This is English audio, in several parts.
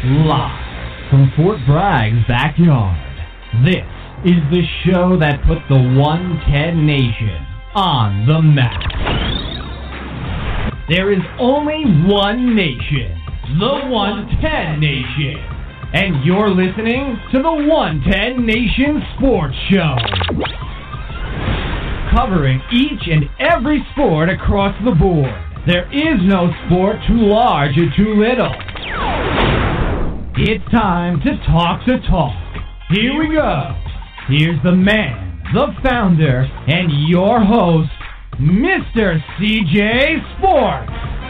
Live from Fort Bragg's backyard, this is the show that put the 110 Nation on the map. There is only one nation, the 110 Nation, and you're listening to the 110 Nation Sports Show. Covering each and every sport across the board. There is no sport too large or too little. It's time to talk the talk. Here we go. Here's the man, the founder, and your host, Mr. CJ Sports.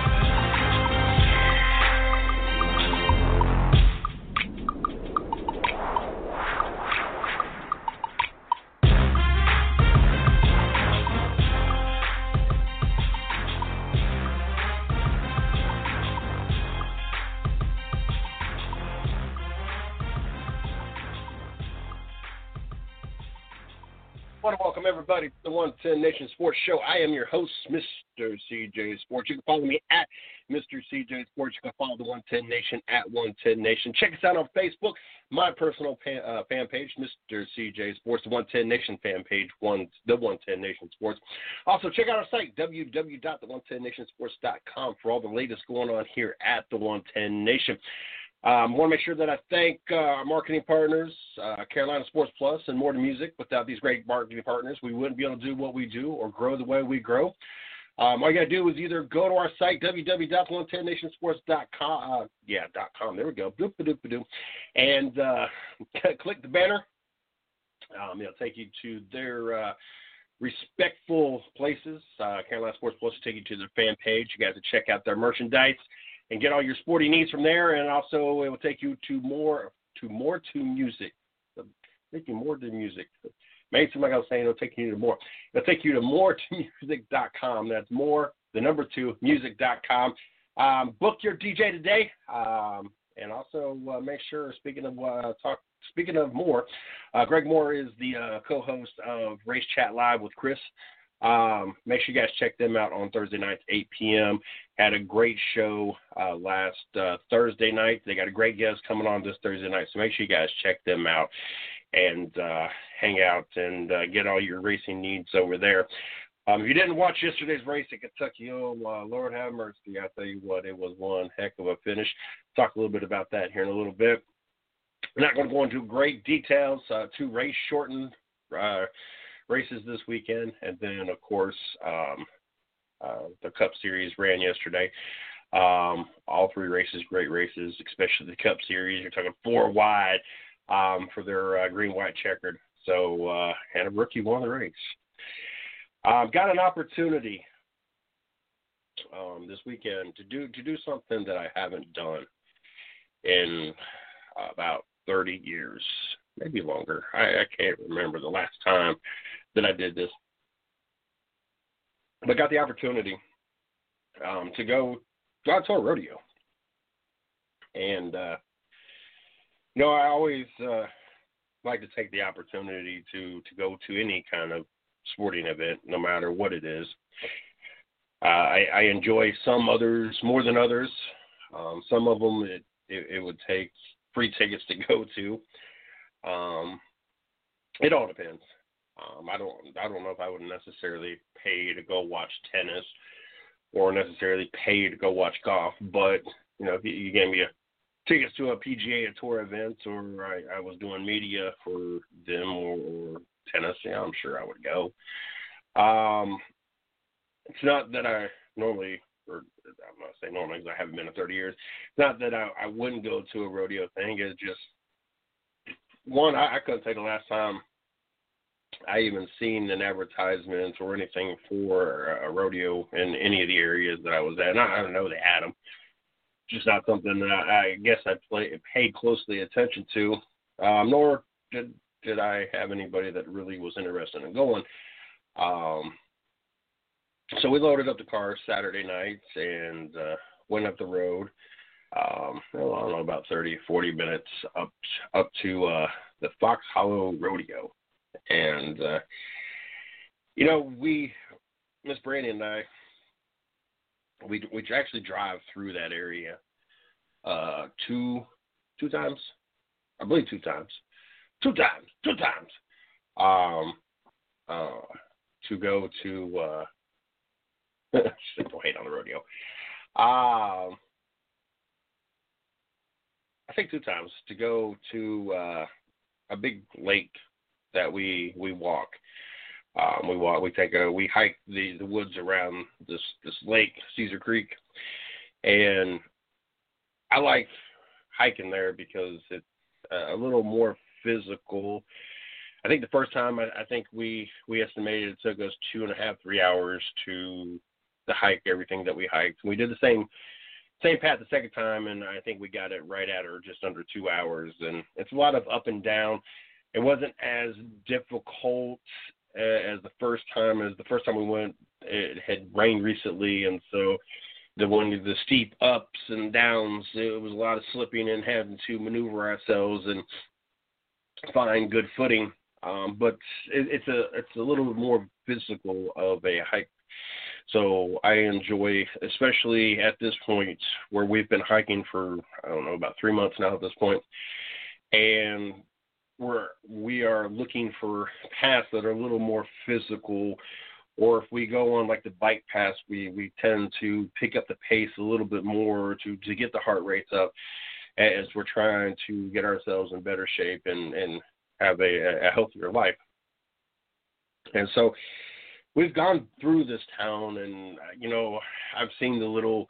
I want to welcome everybody to the 110 Nation Sports Show. I am your host, Mr. CJ Sports. You can follow me at Mr. CJ Sports. You can follow the 110 Nation at 110 Nation. Check us out on Facebook, my personal fan page, Mr. CJ Sports, the 110 Nation fan page, the 110 Nation Sports. Also, check out our site, www.the110nationsports.com, for all the latest going on here at the 110 Nation. I want to make sure that I thank our marketing partners, Carolina Sports Plus and More to Music. Without these great marketing partners, we wouldn't be able to do what we do or grow the way we grow. All you got to do is either go to our site, www.110nationsports.com. .com. There we go. And click the banner. It'll take you to their respectful places. Carolina Sports Plus will take you to their fan page. You guys can check out their merchandise and get all your sporting needs from there, and also it will take you to more to music. Take you more to music. Maybe somebody else saying it'll take you to more. It'll take you to more2music.com. That's more, the number 2, music.com. Book your DJ today, and also make sure. Speaking of more, Greg Moore is the co-host of Race Chat Live with Chris. Make sure you guys check them out on Thursday nights, 8 p.m. Had a great show last Thursday night. They got a great guest coming on this Thursday night, so make sure you guys check them out and hang out and get all your racing needs over there. If you didn't watch yesterday's race at Kentucky, Lord have mercy. I tell you what, it was one heck of a finish. Talk a little bit about that here in a little bit. I'm not going to go into great details. 2 race-shortened races this weekend, and then of course the Cup Series ran yesterday. All 3 races, great races, especially the Cup Series. You're talking 4 wide for their green-white checkered. So and a rookie won the race. Got an opportunity this weekend to do something that I haven't done in about 30 years, maybe longer. I can't remember the last time that I did this. But got the opportunity to go out to a rodeo. And, I always like to take the opportunity to go to any kind of sporting event, no matter what it is. I enjoy some others more than others. Some of them it would take free tickets to go to. It all depends. I don't know if I would necessarily pay to go watch tennis or necessarily pay to go watch golf, but if you gave me tickets to a PGA Tour event, or I was doing media for them or tennis, I'm sure I would go. It's not that I normally, or I'm not saying normally because I haven't been in 30 years. It's not that I wouldn't go to a rodeo thing. It's just, one, I couldn't say the last time I even seen an advertisement or anything for a rodeo in any of the areas that I was at. And I don't know they had them. Just not something that I guess I paid closely attention to, nor did I have anybody that really was interested in going. So we loaded up the car Saturday night and went up the road. I don't know, about 30, 40 minutes up to the Fox Hollow Rodeo. And, Miss Brandy and I, we actually drive through that area to 2 times. I believe 2 times. 2 times. To go to don't hate on the rodeo. I think 2 times to go to a big lake that we walk. We hike the woods around this lake, Caesar Creek, and I like hiking there because it's a little more physical. I think the first time I think we estimated it took us 2.5, 3 hours to hike everything that we hiked. We did the same path the second time, and I think we got it right at or just under 2 hours. And it's a lot of up and down. It wasn't as difficult as the first time. As the first time we went, it had rained recently, and so the steep ups and downs, it was a lot of slipping and having to maneuver ourselves and find good footing. But it's a little bit more physical of a hike. So I enjoy, especially at this point where we've been hiking for, I don't know, about 3 months now at this point, and we are looking for paths that are a little more physical, or if we go on like the bike paths, we tend to pick up the pace a little bit more to get the heart rates up as we're trying to get ourselves in better shape and have a healthier life. And so we've gone through this town, and, I've seen the little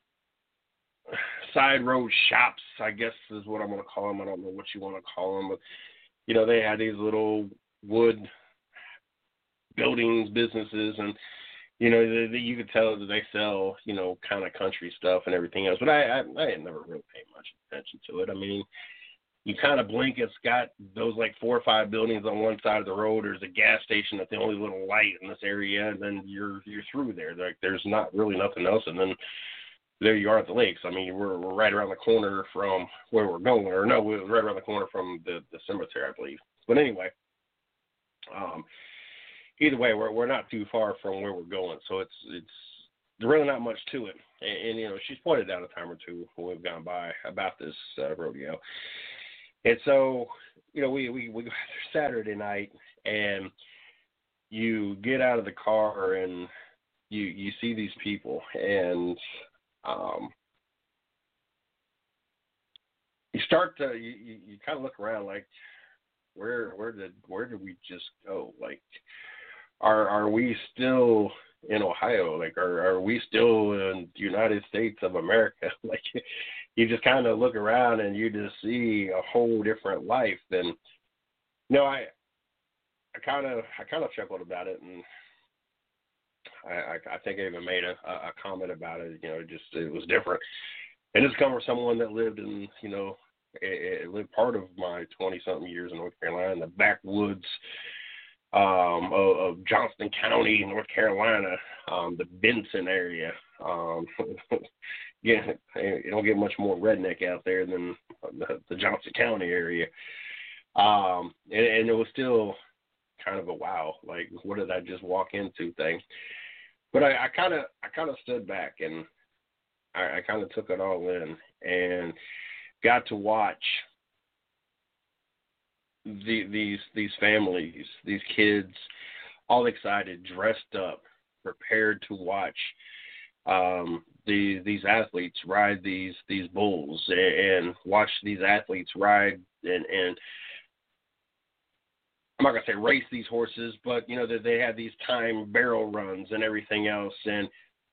side road shops, I guess is what I'm going to call them. I don't know what you want to call them, but, they had these little wood buildings, businesses, and, you could tell that they sell, kind of country stuff and everything else. But I had never really paid much attention to it. I mean, you kind of blink, it's got those like 4 or 5 buildings on one side of the road. There's a gas station that's the only little light in this area, and then you're through there. Like, there's not really nothing else, and then there you are at the lakes. I mean, we're right around the corner from where we're going, or no, we're right around the corner from the cemetery, I believe. But anyway, either way, we're not too far from where we're going, so it's really not much to it. And she's pointed out a time or two when we've gone by about this rodeo. And so, we go Saturday night, and you get out of the car, and you see these people, and you start to you kind of look around like, where did we just go? Like, are we still in Ohio? Like, are we still in the United States of America? Like, you just kind of look around and you just see a whole different life. And I kind of chuckled about it, and I think I even made a comment about it. It was different. And it's come from someone that lived in it lived part of my 20-something years in North Carolina, in the backwoods of Johnston County, North Carolina, the Benson area. Yeah, you don't get much more redneck out there than the Johnston County area. And it was still kind of a wow, like, what did I just walk into thing? But I kind of stood back, and I kind of took it all in and got to watch these families, these kids, all excited, dressed up, prepared to watch these athletes ride these bulls, and watch these athletes ride and I'm not gonna say race these horses, but they had these time barrel runs and everything else, and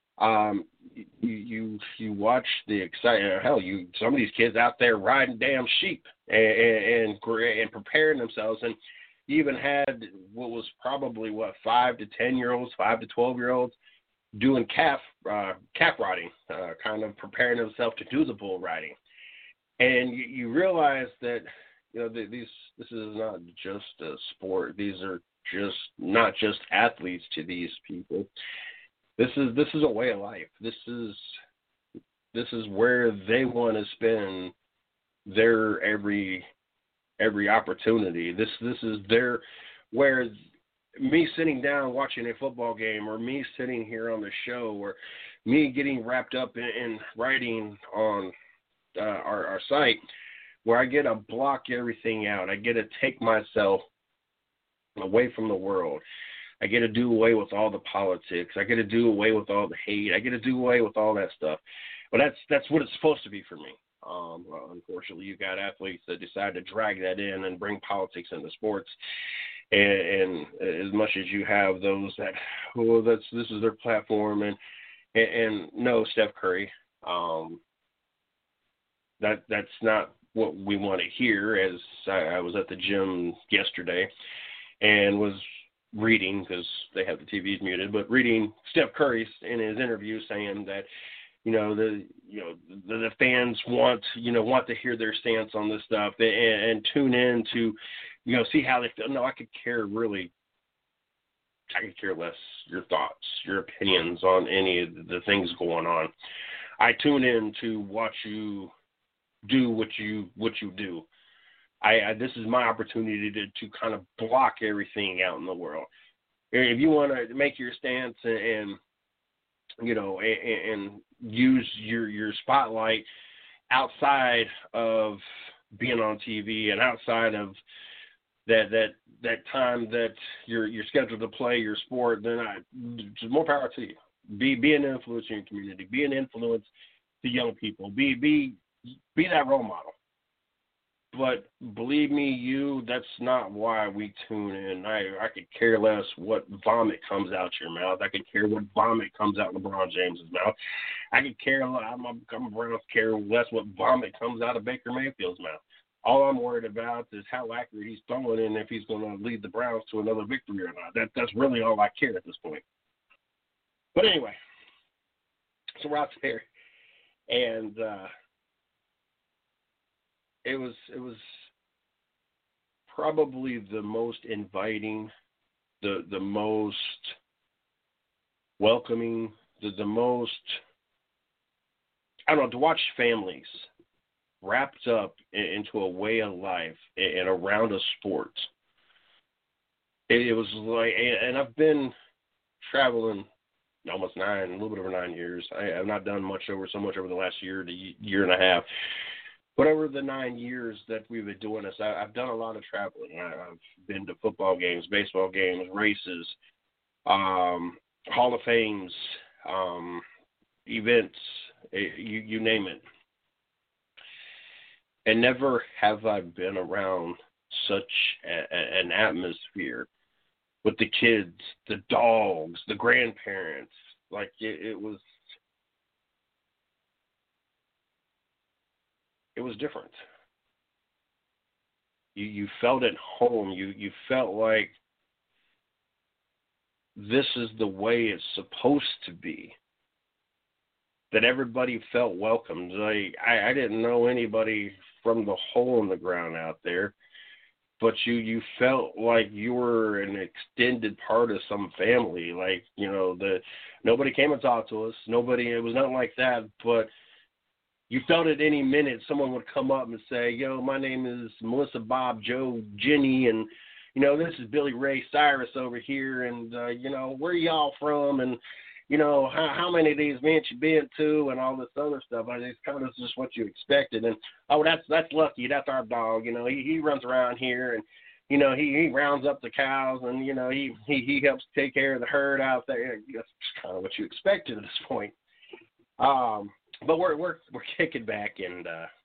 you watch the excitement. Hell, some of these kids out there riding damn sheep and preparing themselves, and you even had what was probably 5 to 10-year-olds, 5 to 12-year-olds doing calf riding, kind of preparing themselves to do the bull riding, and you realize that this is not just a sport. These are just not just athletes to these people. This is a way of life. This is where they want to spend their every opportunity. This is where me sitting down watching a football game, or me sitting here on the show, or me getting wrapped up in writing on our site, where I get to block everything out. I get to take myself away from the world. I get to do away with all the politics. I get to do away with all the hate. I get to do away with all that stuff. But that's what it's supposed to be for me. Unfortunately, you got athletes that decide to drag that in and bring politics into sports. And as much as you have those that, this is their platform, and no, Steph Curry, that's not what we want to hear. As I was at the gym yesterday and was reading, because they have the TVs muted, but reading Steph Curry in his interview saying that, the fans want to hear their stance on this stuff and tune in to, see how they feel. No, I could care less your thoughts, your opinions on any of the things going on. I tune in to watch you do what you do. This is my opportunity to kind of block everything out in the world. If you want to make your stance and use your spotlight outside of being on TV and outside of that time that you're scheduled to play your sport, then more power to you. Be an influence in your community. Be an influence to young people. Be that role model. But believe me, that's not why we tune in. I could care less what vomit comes out your mouth. I could care what vomit comes out LeBron James's mouth. I could care. I'm a Browns care less what vomit comes out of Baker Mayfield's mouth. All I'm worried about is how accurate he's throwing and if he's going to lead the Browns to another victory or not. That's really all I care at this point. But anyway, so we're out there, and it was probably the most inviting, the most welcoming, the most, to watch families wrapped up into a way of life and around a sport. It was like, and I've been traveling almost a little bit over 9 years. I have not done so much over the last year to year and a half. But over the 9 years that we've been doing this, I've done a lot of traveling. I've been to football games, baseball games, races, Hall of Fames, events, you name it. And never have I been around such an atmosphere with the kids, the dogs, the grandparents. Like it was different. You felt at home. You felt like this is the way it's supposed to be. That everybody felt welcomed. Like I didn't know anybody from the hole in the ground out there, but you felt like you were an extended part of some family. Like, nobody came and talked to us. It was nothing like that, but you felt at any minute someone would come up and say, "Yo, my name is Melissa, Bob, Joe, Jenny, and, this is Billy Ray Cyrus over here, and, where y'all from, and, how many of these events you been to, and all this other stuff." It's kind of just what you expected. And, oh, that's Lucky. That's our dog. He runs around here, and, he rounds up the cows, and, he helps take care of the herd out there. That's kind of what you expected at this point. But we're kicking back, and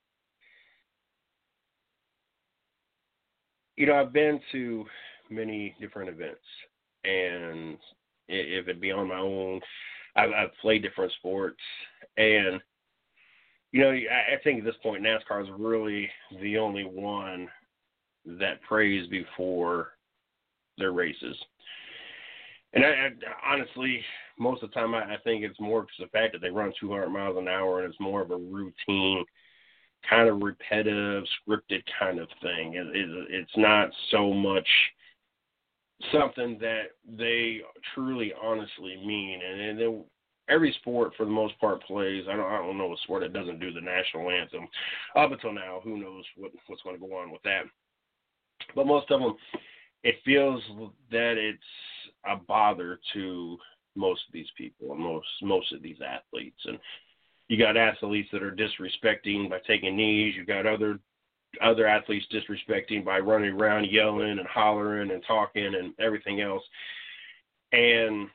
I've been to many different events, and if it be on my own, I've played different sports, and I think at this point NASCAR is really the only one that prays before their races. And I honestly, most of the time, I think it's more because of the fact that they run 200 miles an hour, and it's more of a routine, kind of repetitive, scripted kind of thing. It's not so much something that they truly, honestly mean. And then every sport, for the most part, plays. I don't know a sport that doesn't do the national anthem. Up until now, who knows what's going to go on with that. But most of them, it feels that it's a bother to most of these people and most of these athletes. And you got athletes that are disrespecting by taking knees. You got other other athletes disrespecting by running around yelling and hollering and talking and everything else. And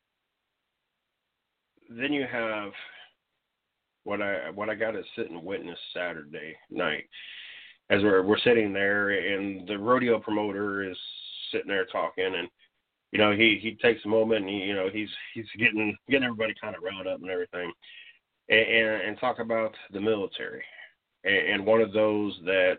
then you have what I got to sit and witness Saturday night as we're sitting there, and the rodeo promoter is sitting there talking, and he takes a moment, and he's getting everybody kind of riled up and everything, and talk about the military, and one of those that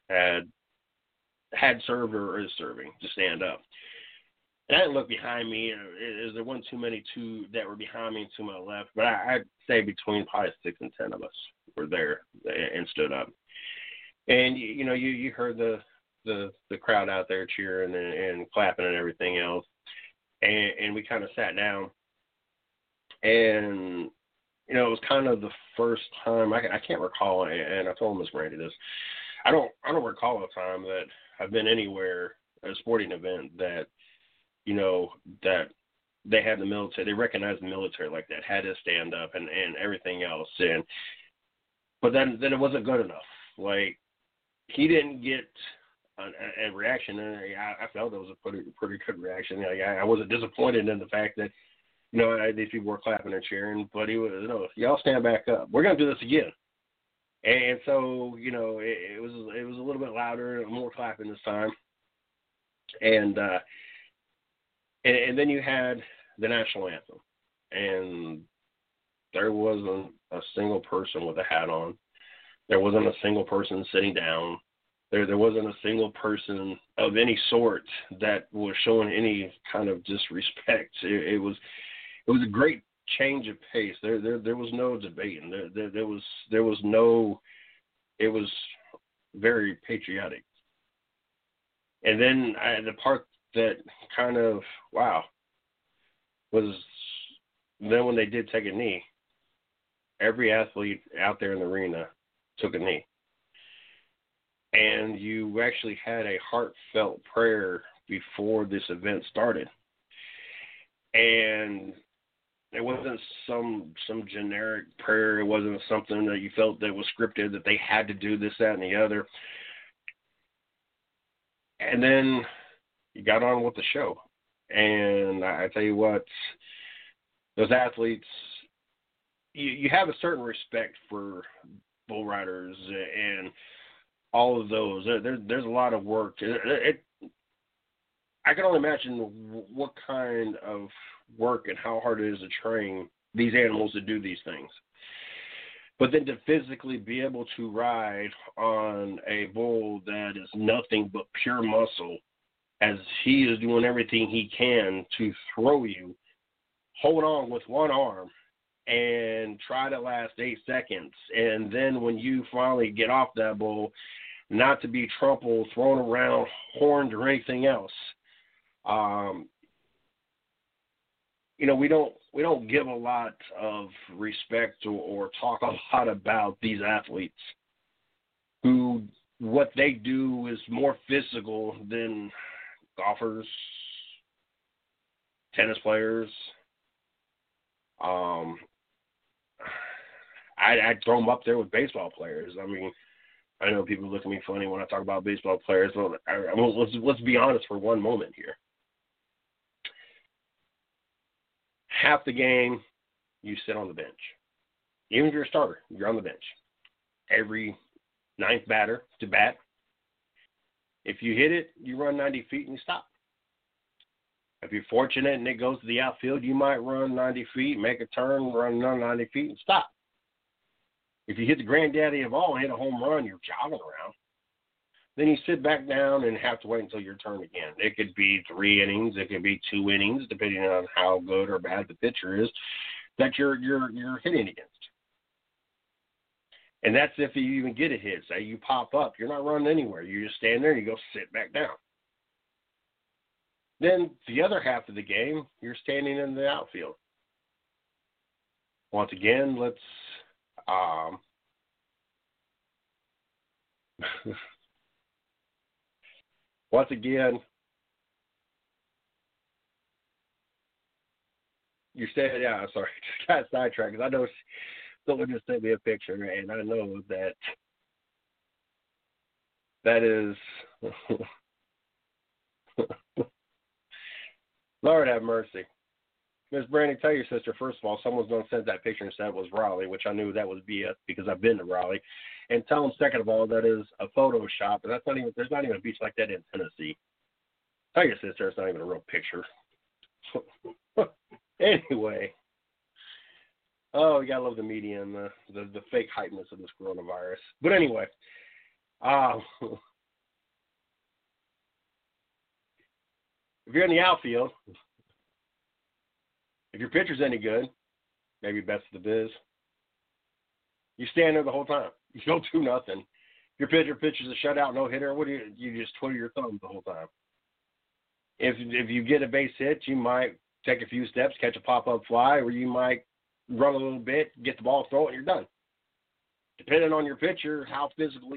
had served or is serving to stand up. And I didn't look behind me. There wasn't too many that were behind me and to my left, but I'd say between probably 6 and 10 of us were there and stood up. And you heard the crowd out there cheering and clapping and everything else. And we kind of sat down, and it was kind of the first time I can't recall, and I told Miss Brandy this. I don't recall a time that I've been anywhere at a sporting event that that they had the military, they recognized the military like that, had to stand up and everything else. But then it wasn't good enough. Like, he didn't get a reaction, and I felt it was a pretty good reaction. I wasn't disappointed in the fact that, these people were clapping and cheering, but he was, y'all stand back up. We're going to do this again. And so, it was a little bit louder, more clapping this time. And then you had the national anthem, and there wasn't a single person with a hat on. There wasn't a single person sitting down. There wasn't a single person of any sort that was showing any kind of disrespect. It was a great change of pace. There was no debating. There was no. It was very patriotic. And then the part that kind of, wow, was then when they did take a knee, every athlete out there in the arena took a knee. And you actually had a heartfelt prayer before this event started. And it wasn't some generic prayer. It wasn't something that you felt that was scripted, that they had to do this, that, and the other. And then you got on with the show. And I tell you what, those athletes, you have a certain respect for bull riders and all of those. There's a lot of work. I can only imagine what kind of work and how hard it is to train these animals to do these things. But then to physically be able to ride on a bull that is nothing but pure muscle, as he is doing everything he can to throw you, hold on with one arm, and try to last 8 seconds. And then when you finally get off that bull, not to be trampled, thrown around, horned, or anything else. We don't give a lot of respect or talk a lot about these athletes who what they do is more physical than golfers, tennis players. I'd throw them up there with baseball players. I mean, I know people look at me funny when I talk about baseball players, but let's be honest for one moment here. Half the game, you sit on the bench. Even if you're a starter, you're on the bench. Every ninth batter to bat, if you hit it, you run 90 feet and you stop. If you're fortunate and it goes to the outfield, you might run 90 feet, make a turn, run another 90 feet, and stop. If you hit the granddaddy of all and hit a home run, you're jogging around. Then you sit back down and have to wait until your turn again. It could be 3 innings. It could be 2 innings, depending on how good or bad the pitcher is that you're hitting against. And that's if you even get a hit. Say you pop up. You're not running anywhere. You just stand there and you go sit back down. Then the other half of the game, you're standing in the outfield. Once again, let's once again, you said, yeah, sorry, just got sidetracked because I know someone just sent me a picture, and I know that That is, Lord have mercy. Miss Brandy, tell your sister, first of all, someone's going to send that picture and said it was Raleigh, which I knew that was BS because I've been to Raleigh. And tell them, second of all, that is a Photoshop, and there's not even a beach like that in Tennessee. Tell your sister it's not even a real picture. Anyway. Oh, you gotta love the media and the fake hypeness of this coronavirus. But anyway, if you're in the outfield, if your pitcher's any good, maybe best of the biz, you stand there the whole time. You don't do nothing. If your pitcher pitches a shutout, no hitter, what do you just twiddle your thumbs the whole time. If you get a base hit, you might take a few steps, catch a pop-up fly, or you might run a little bit, get the ball, throw it, and you're done. Depending on your pitcher, how physically,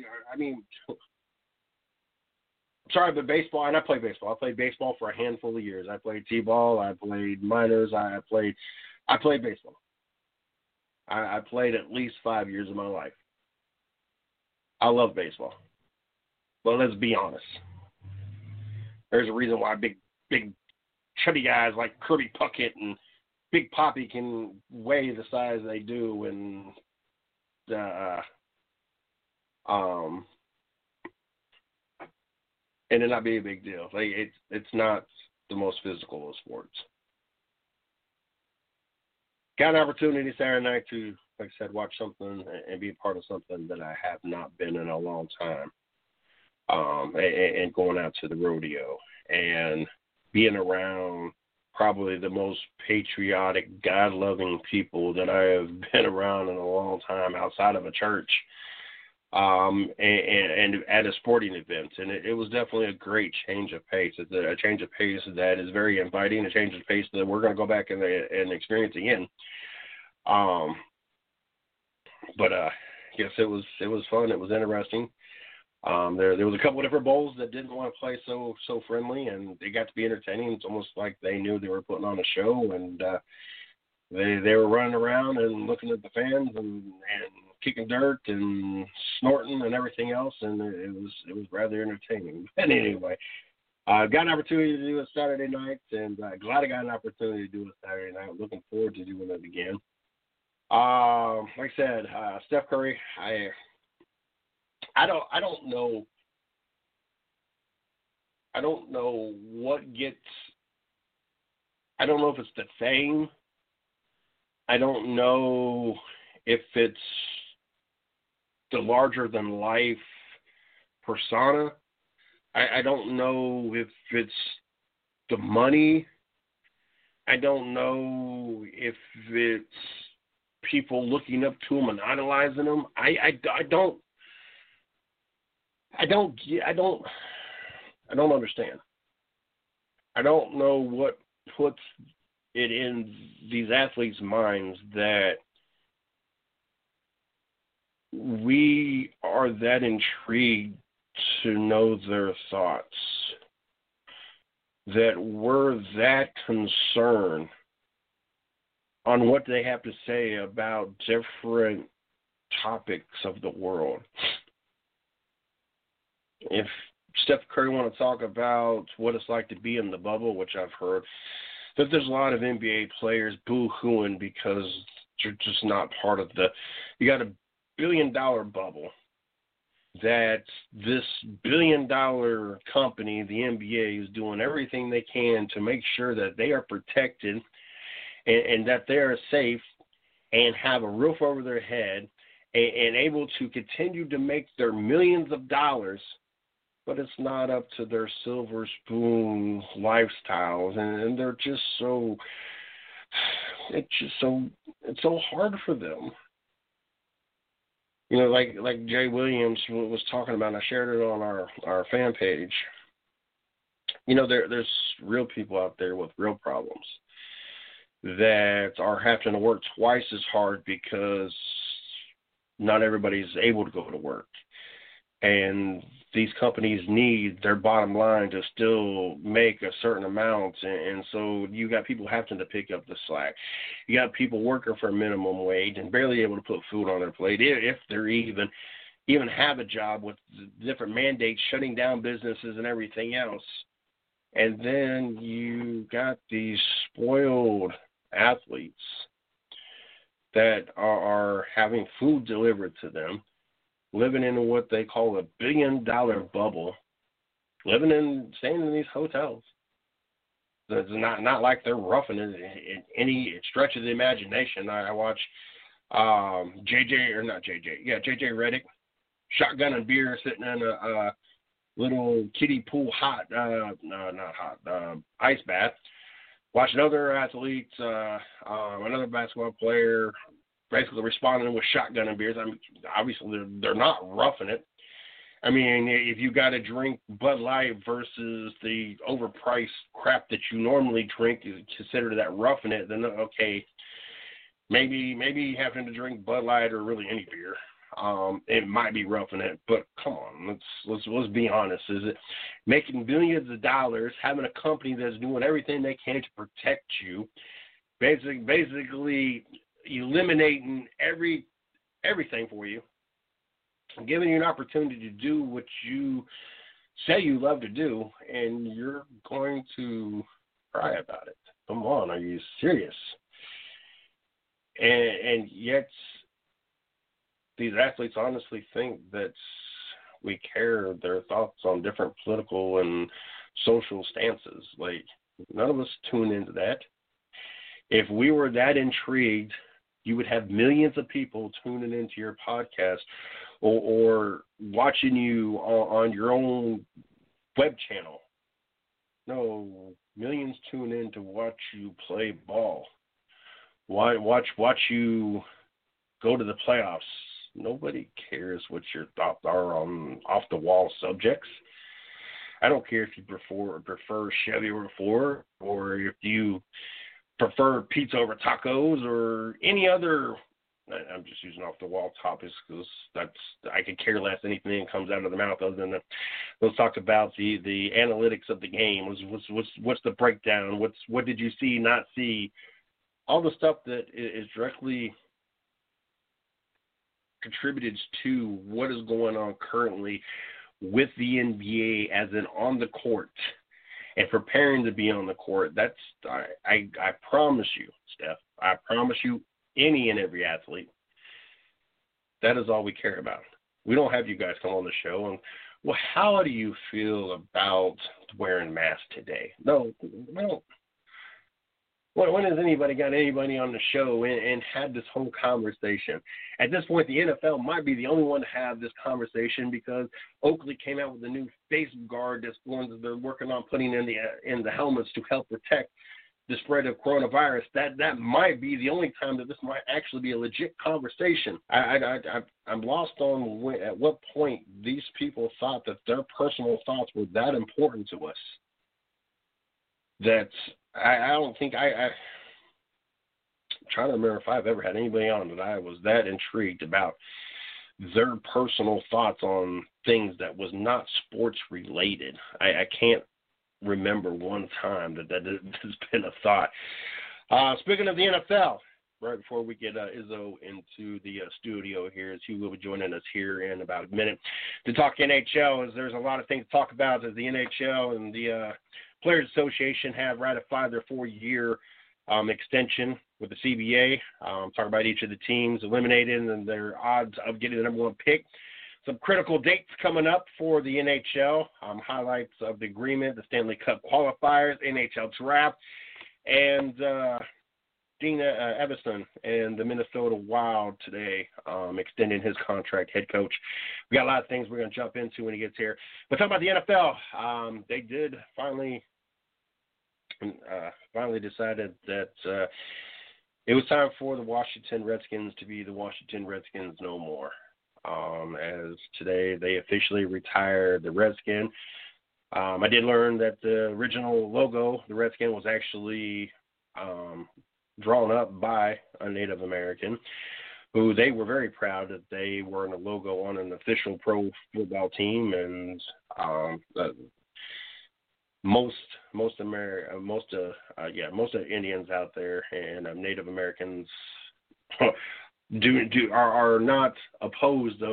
sorry, but baseball, and I played baseball. I played baseball for a handful of years. I played t-ball. I played minors. I played baseball. I played at least 5 years of my life. I love baseball. But let's be honest. There's a reason why big chubby guys like Kirby Puckett and Big Papi can weigh the size they do and it not be a big deal. Like it's not the most physical of sports. Got an opportunity Saturday night to, like I said, watch something and be a part of something that I have not been in a long time. And going out to the rodeo and being around probably the most patriotic, God-loving people that I have been around in a long time outside of a church, and at a sporting event. And it was definitely a great change of pace. It's a change of pace that is very inviting, a change of pace that we're going to go back and experience again. But yes, it was fun. It was interesting. There was a couple of different bowls that didn't want to play so friendly, and it got to be entertaining. It's almost like they knew they were putting on a show, and they were running around and looking at the fans and kicking dirt and snorting and everything else, and it was rather entertaining. But anyway, got an opportunity to do it Saturday night, and glad I got an opportunity to do it Saturday night. Looking forward to doing it again. Like I said, Steph Curry, I don't know. I don't know what gets. I don't know if it's the fame. I don't know if it's the larger than life persona. I don't know if it's the money. I don't know if it's people looking up to him and idolizing him. I don't understand. I don't know what puts it in these athletes' minds that we are that intrigued to know their thoughts, that we're that concerned on what they have to say about different topics of the world. If Steph Curry want to talk about what it's like to be in the bubble, which I've heard, that there's a lot of NBA players boo-hooing because they're just not part of you got a $1 billion bubble that this $1 billion company, the NBA, is doing everything they can to make sure that they are protected and that they are safe and have a roof over their head and able to continue to make their millions of dollars, but it's not up to their silver spoon lifestyles, and they're just it's so hard for them. You know, like Jay Williams was talking about, and I shared it on our fan page. You know, there's real people out there with real problems that are having to work twice as hard because not everybody's able to go to work. And these companies need their bottom line to still make a certain amount. And so you got people having to pick up the slack. You got people working for minimum wage and barely able to put food on their plate, if they're even. even have a job with different mandates shutting down businesses and everything else. And then you got these spoiled athletes that are having food delivered to them, living in what they call a $1 billion bubble, staying in these hotels. It's not like they're roughing it in any stretch of the imagination. I watch JJ Redick, shotgun and beer, sitting in a little kiddie pool ice bath. Watch another athlete, another basketball player, basically responding with shotgun and beers. I mean, obviously they're not roughing it. I mean, if you got to drink Bud Light versus the overpriced crap that you normally drink, you consider that roughing it, then okay, maybe having to drink Bud Light or really any beer, it might be roughing it. But come on, let's be honest. Is it making billions of dollars, having a company that's doing everything they can to protect you, basically eliminating everything for you, giving you an opportunity to do what you say you love to do, and you're going to cry about it? Come on, are you serious? And yet these athletes honestly think that we care their thoughts on different political and social stances. Like, none of us tune into that. If we were that intrigued, you would have millions of people tuning into your podcast or watching you on your own web channel. No, millions tune in to watch you play ball. Watch you go to the playoffs. Nobody cares what your thoughts are on off-the-wall subjects. I don't care if you prefer Chevy over Ford, or if you prefer pizza over tacos, or any other. I'm just using off-the-wall topics because I could care less anything that comes out of the mouth other than let's talk about the analytics of the game. What's the breakdown? What did you see, not see? All the stuff that is directly contributed to what is going on currently with the NBA as in on the court and preparing to be on the court. That's I promise you, Steph. I promise you, any and every athlete, that is all we care about. We don't have you guys come on the show and, well, how do you feel about wearing masks today? No, we don't. When has anybody got anybody on the show and had this whole conversation? At this point, the NFL might be the only one to have this conversation because Oakley came out with a new face guard that's ones that they're working on putting in the helmets to help protect the spread of coronavirus. That might be the only time that this might actually be a legit conversation. I'm lost on at what point these people thought that their personal thoughts were that important to us. That I don't think I'm trying to remember if I've ever had anybody on that I was that intrigued about their personal thoughts on things that was not sports related. I can't remember one time that has been a thought. Speaking of the NFL, right before we get Izzo into the studio here, as he will be joining us here in about a minute to talk NHL, as there's a lot of things to talk about as the NHL and the Players Association have ratified their 4-year extension with the CBA. Talk about each of the teams eliminated and their odds of getting the number one pick. Some critical dates coming up for the NHL, highlights of the agreement, the Stanley Cup qualifiers, NHL draft, and Dean Evason and the Minnesota Wild today extending his contract, head coach. We got a lot of things we're going to jump into when he gets here. But talking about the NFL, they did finally decided that it was time for the Washington Redskins to be the Washington Redskins no more. As today they officially retired the Redskin. I did learn that the original logo, the Redskin, was actually drawn up by a Native American who they were very proud that they were in a logo on an official pro football team, and most of Indians out there and Native Americans are not opposed of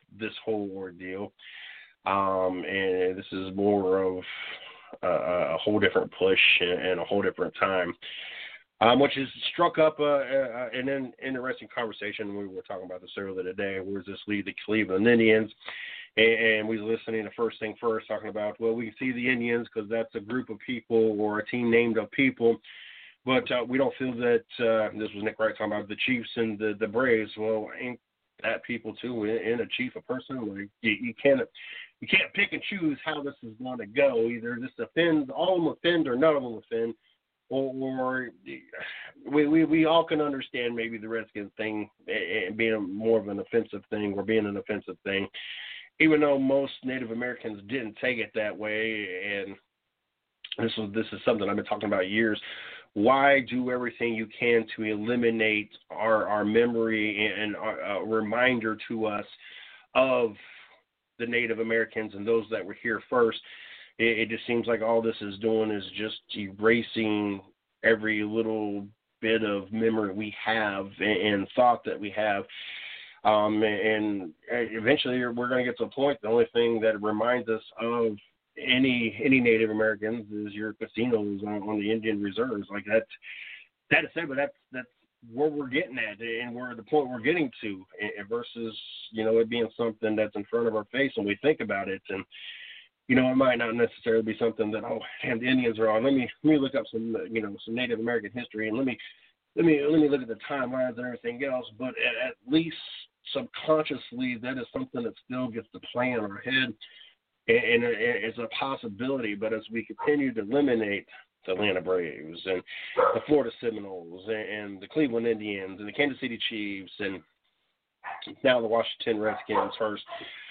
this whole ordeal. And this is more of a whole different push and a whole different time, which has struck up an interesting conversation. We were talking about this earlier today. Where does this lead the Cleveland Indians? And we were listening to First Thing First, talking about, well, we can see the Indians because that's a group of people or a team named of people, but we don't feel that, this was Nick Wright talking about the Chiefs and the Braves. Well, ain't that people too in a chief a person? Like you can't pick and choose how this is going to go. Either this offends, all of them offend, or none of them offend. Or we all can understand maybe the Redskins thing being more of an offensive thing or being an offensive thing, even though most Native Americans didn't take it that way. And this is something I've been talking about years. Why do everything you can to eliminate our memory and a reminder to us of the Native Americans and those that were here first? It just seems like all this is doing is just erasing every little bit of memory we have and thought that we have. And eventually we're going to get to a point, the only thing that reminds us of any Native Americans is your casinos on the Indian reserves. Like that is sad, but that's where we're getting at, and we're at the point we're getting to, versus, it being something that's in front of our face and we think about it. And, it might not necessarily be something that, oh, damn, the Indians are on. Let me look up some, some Native American history, and let me look at the timelines and everything else. But at least subconsciously, that is something that still gets to play in our head, and it's a possibility. But as we continue to eliminate the Atlanta Braves and the Florida Seminoles and the Cleveland Indians and the Kansas City Chiefs and now the Washington Redskins first,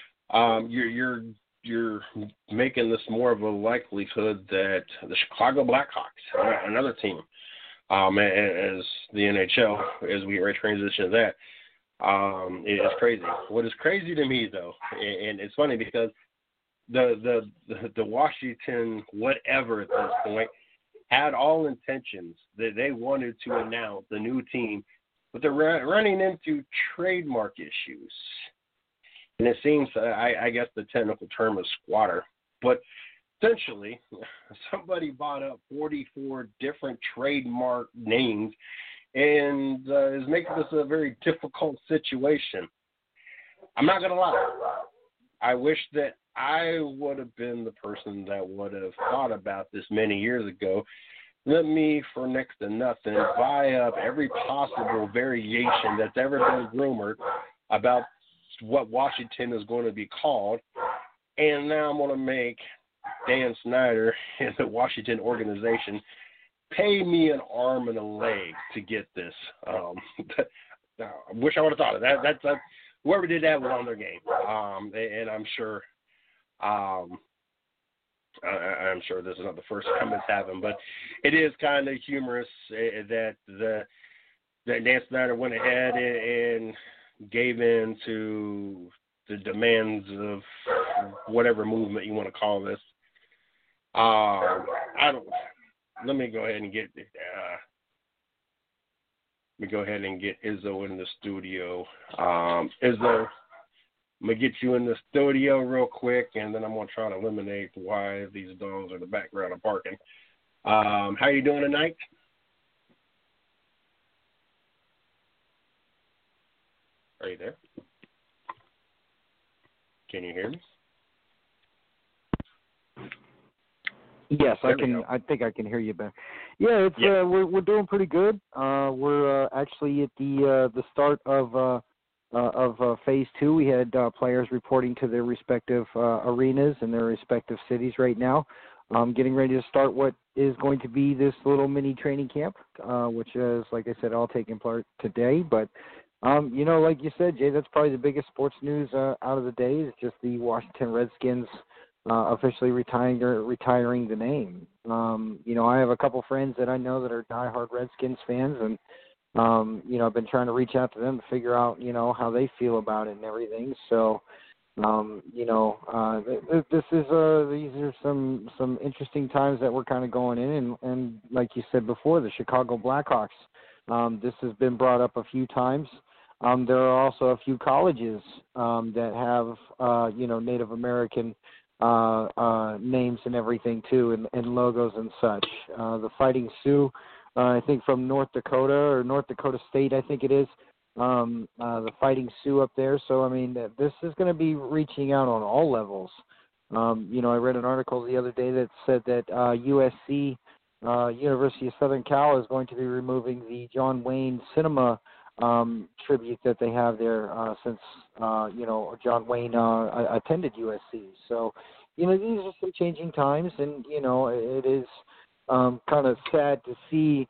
you're making this more of a likelihood that the Chicago Blackhawks, another team, as the NHL, as we transition to that, is crazy. What is crazy to me, though, and it's funny because the Washington whatever at this point had all intentions that they wanted to announce the new team, but they're running into trademark issues. And it seems, I guess the technical term is squatter, but essentially somebody bought up 44 different trademark names and is making this a very difficult situation. I'm not going to lie. I wish that I would have been the person that would have thought about this many years ago. Let me, for next to nothing, buy up every possible variation that's ever been rumored about what Washington is going to be called, and now I'm going to make Dan Snyder and the Washington organization pay me an arm and a leg to get this. I wish I would have thought of that. That's whoever did that was on their game, and I'm sure. I'm sure this is not the first time it's happened, but it is kind of humorous that Dan Snyder went ahead and gave in to the demands of whatever movement you want to call this. Let me go ahead and get Izzo in the studio. Izzo, I'm going to get you in the studio real quick, and then I'm going to try to eliminate why these dogs are in the background of barking. How you doing tonight? Are you there? Can you hear me? Yes, I can. I think I can hear you better. Yeah, it's we're doing pretty good. We're actually at the start of phase 2. We had players reporting to their respective arenas and their respective cities right now, getting ready to start what is going to be this little mini training camp, which is, like I said, all taking part today. But like you said, Jay, that's probably the biggest sports news out of the day is just the Washington Redskins officially retiring the name. I have a couple friends that I know that are diehard Redskins fans, and I've been trying to reach out to them to figure out, how they feel about it and everything. So, these are some interesting times that we're kind of going in, and like you said before, the Chicago Blackhawks. This has been brought up a few times. there are also a few colleges that have, Native American names and everything too, and logos and such. The Fighting Sioux, I think from North Dakota or North Dakota State, I think it is. The Fighting Sioux up there. So, I mean, this is going to be reaching out on all levels. I read an article the other day that said that USC, University of Southern Cal, is going to be removing the John Wayne Cinema tribute that they have there since, John Wayne attended USC. So, these are some changing times, and, it is kind of sad to see,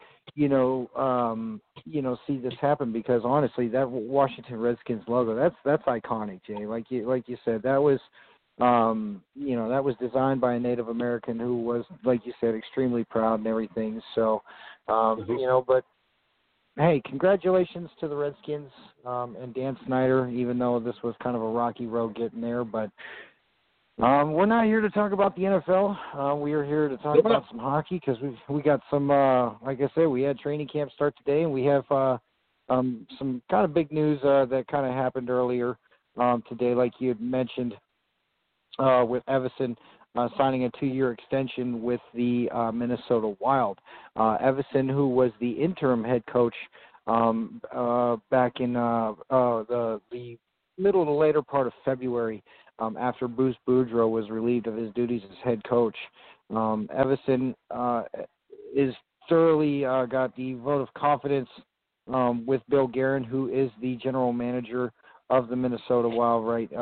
see this happen, because honestly, that Washington Redskins logo, that's iconic, Jay. Like you said, that was, that was designed by a Native American who was, like you said, extremely proud and everything. So, but hey, congratulations to the Redskins and Dan Snyder, even though this was kind of a rocky road getting there. But we're not here to talk about the NFL. We are here to talk about some hockey, because we got some, like I said, we had training camp start today, and we have some kind of big news that kind of happened earlier today, like you had mentioned, with Evason signing a 2-year extension with the Minnesota Wild. Evason, who was the interim head coach back in the middle to later part of February, after Bruce Boudreau was relieved of his duties as head coach. Evason is thoroughly got the vote of confidence with Bill Guerin, who is the general manager of the Minnesota Wild, right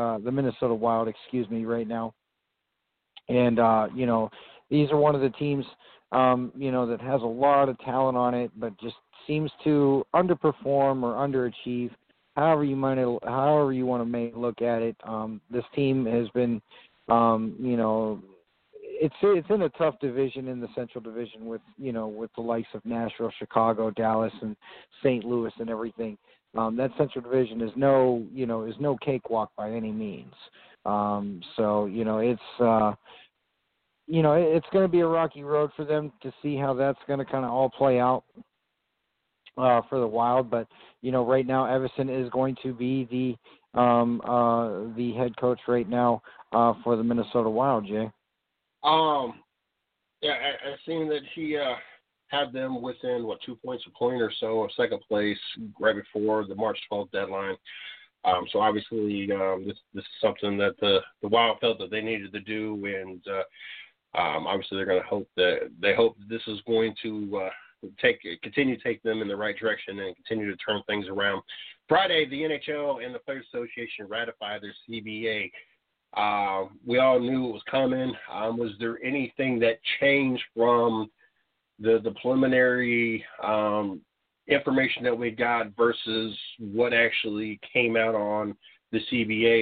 now. And, these are one of the teams, that has a lot of talent on it, but just seems to underperform or underachieve, however you want to look at it. This team has been, it's in a tough division in the Central Division with the likes of Nashville, Chicago, Dallas, and St. Louis and everything. That Central Division is no cakewalk by any means. It's going to be a rocky road for them to see how that's going to kind of all play out for the Wild. But right now, Evason is going to be the head coach right now for the Minnesota Wild. Jay. I seen that he had them within 2 points a point or so of second place right before the March 12th deadline. So obviously, this is something that the Wild felt that they needed to do, and obviously they're going to hope that this is going to continue to take them in the right direction and continue to turn things around. Friday, the NHL and the Players Association ratified their CBA. We all knew it was coming. Was there anything that changed from the preliminary information that we got versus what actually came out on the CBA?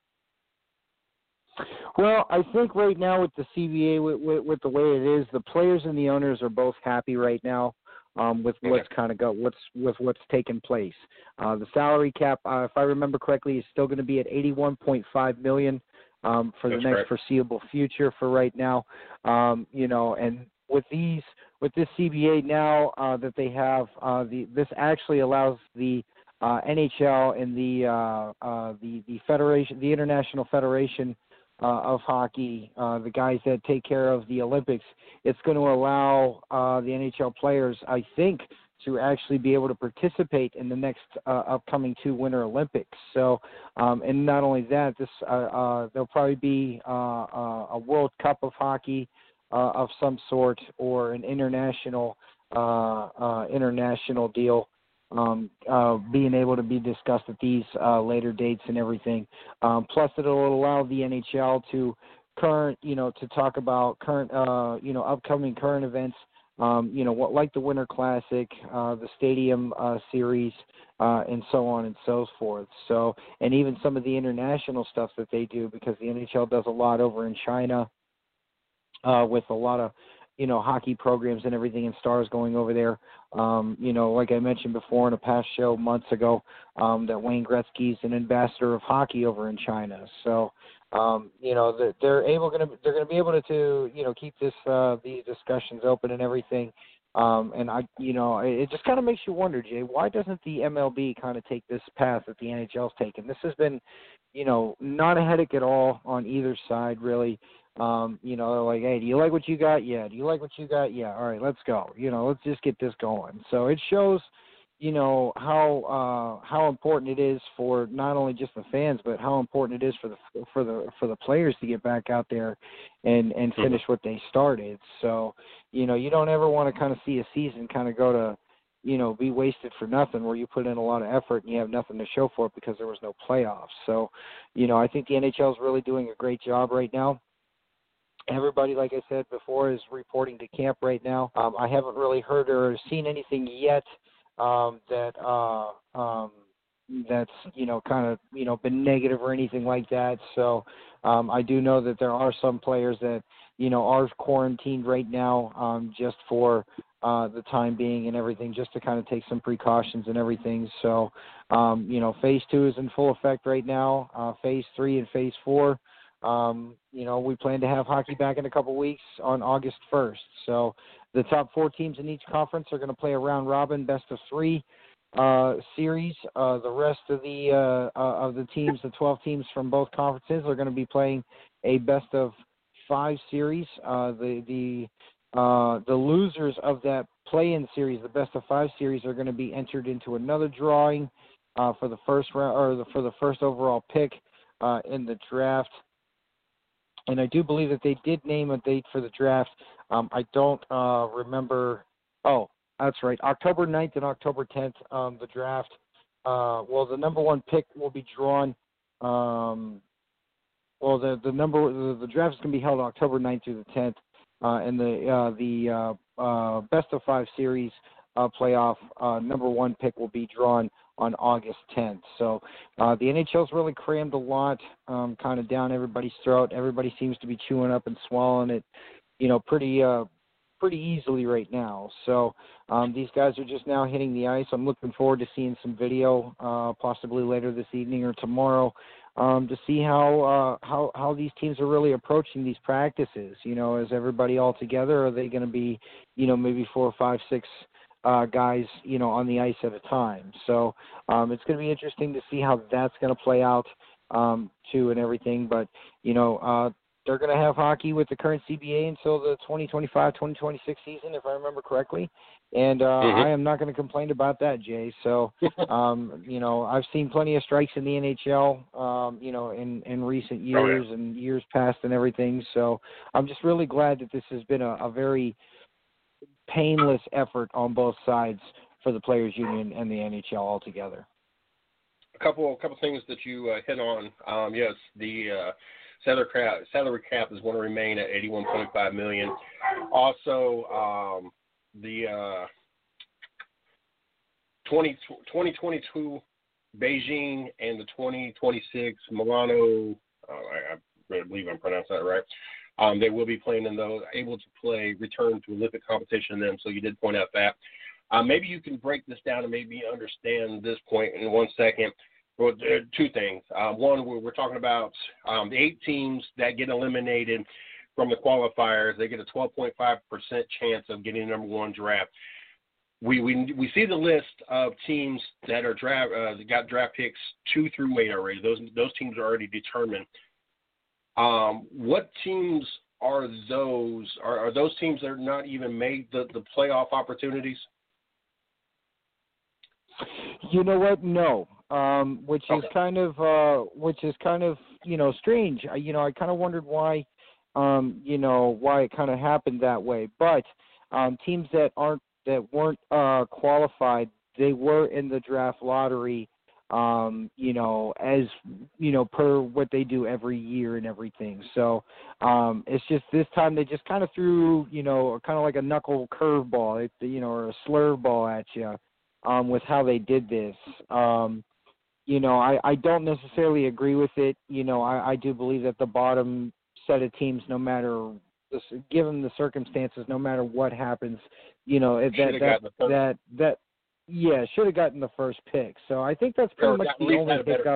Well, I think right now with the CBA, with the way it is, the players and the owners are both happy right now with what's kind of what's taken place. The salary cap, if I remember correctly, is still going to be at $81.5 million for the next foreseeable future for right now. And with this CBA now that they have, this actually allows the NHL and the federation, the International Federation of Hockey, the guys that take care of the Olympics, it's going to allow the NHL players, I think, to actually be able to participate in the next upcoming 2 Winter Olympics. So, and not only that, there'll probably be a World Cup of hockey of some sort, or an international deal being able to be discussed at these later dates and everything. Plus, it'll allow the NHL to talk about current, upcoming current events. Like the Winter Classic, the Stadium Series, and so on and so forth. So, and even some of the international stuff that they do, because the NHL does a lot over in China with a lot of, hockey programs and everything, and stars going over there. Like I mentioned before in a past show months ago, that Wayne Gretzky's an ambassador of hockey over in China. So, they're going to be able to keep these discussions open and everything. And it just kind of makes you wonder, Jay, why doesn't the MLB kind of take this path that the NHL's taken? This has been, not a headache at all on either side, really. Like, hey, do you like what you got? Yeah. Do you like what you got? Yeah. All right, let's go. Let's just get this going. So it shows, how important it is for not only just the fans, but how important it is for the players to get back out there and finish what they started. So, you don't ever want to kind of see a season kind of go to, be wasted for nothing, where you put in a lot of effort and you have nothing to show for it because there was no playoffs. So, I think the NHL is really doing a great job right now. Everybody, like I said before, is reporting to camp right now. I haven't really heard or seen anything yet that's kind of been negative or anything like that. So I do know that there are some players that are quarantined right now just for the time being and everything, just to kind of take some precautions and everything. So phase 2 is in full effect right now. Phase 3 and phase 4. We plan to have hockey back in a couple weeks on August 1st. So the top 4 teams in each conference are going to play a round-robin best-of-3 series. The rest of the teams, the 12 teams from both conferences, are going to be playing a best-of-5 series. The losers of that play-in series, the best-of-5 series, are going to be entered into another drawing for the first round, or for the first overall pick in the draft. And I do believe that they did name a date for the draft. I don't remember. Oh, that's right. October 9th and October 10th, the draft. The number 1 pick will be drawn. The draft is going to be held October 9th through the 10th. And the best-of-5 series playoff number 1 pick will be drawn on August 10th. So the NHL's really crammed a lot kind of down everybody's throat. Everybody seems to be chewing up and swallowing it, pretty easily right now. So these guys are just now hitting the ice. I'm looking forward to seeing some video possibly later this evening or tomorrow to see how these teams are really approaching these practices. Is everybody all together? Are they going to be, maybe 4, 5, 6 guys, on the ice at a time? So it's going to be interesting to see how that's going to play out too and everything. But, they're going to have hockey with the current CBA until the 2025-2026 season, if I remember correctly. And I am not going to complain about that, Jay. So, I've seen plenty of strikes in the NHL, in recent years and years past and everything. So I'm just really glad that this has been a very painless effort on both sides for the Players Union and the NHL altogether. A couple things that you hit on. Yes, the salary cap is going to remain at $81.5 million. Also, the 2022 Beijing and the 2026 Milano, I believe I'm pronouncing that right. They will be playing in those, able to play return to Olympic competition in them. So you did point out that. Maybe you can break this down and maybe understand this point in 1 second. Well, there are 2 things. One, we're talking about the 8 teams that get eliminated from the qualifiers. They get a 12.5% chance of getting the number 1 draft. We see the list of teams that are got draft picks 2 through 8 already. Those teams are already determined. What teams are those? Are those teams that are not even made the playoff opportunities? You know what? No. Which is kind of strange. I kind of wondered why why it kind of happened that way. But teams that weren't qualified, they were in the draft lottery. As per what they do every year and everything. So it's just this time they just kind of threw kind of like a knuckle curveball, or a slurve ball at you with how they did this. I don't necessarily agree with it. I do believe that the bottom set of teams, no matter given the circumstances, no matter what happens, should have gotten the first pick. So I think that's pretty much the only hiccup.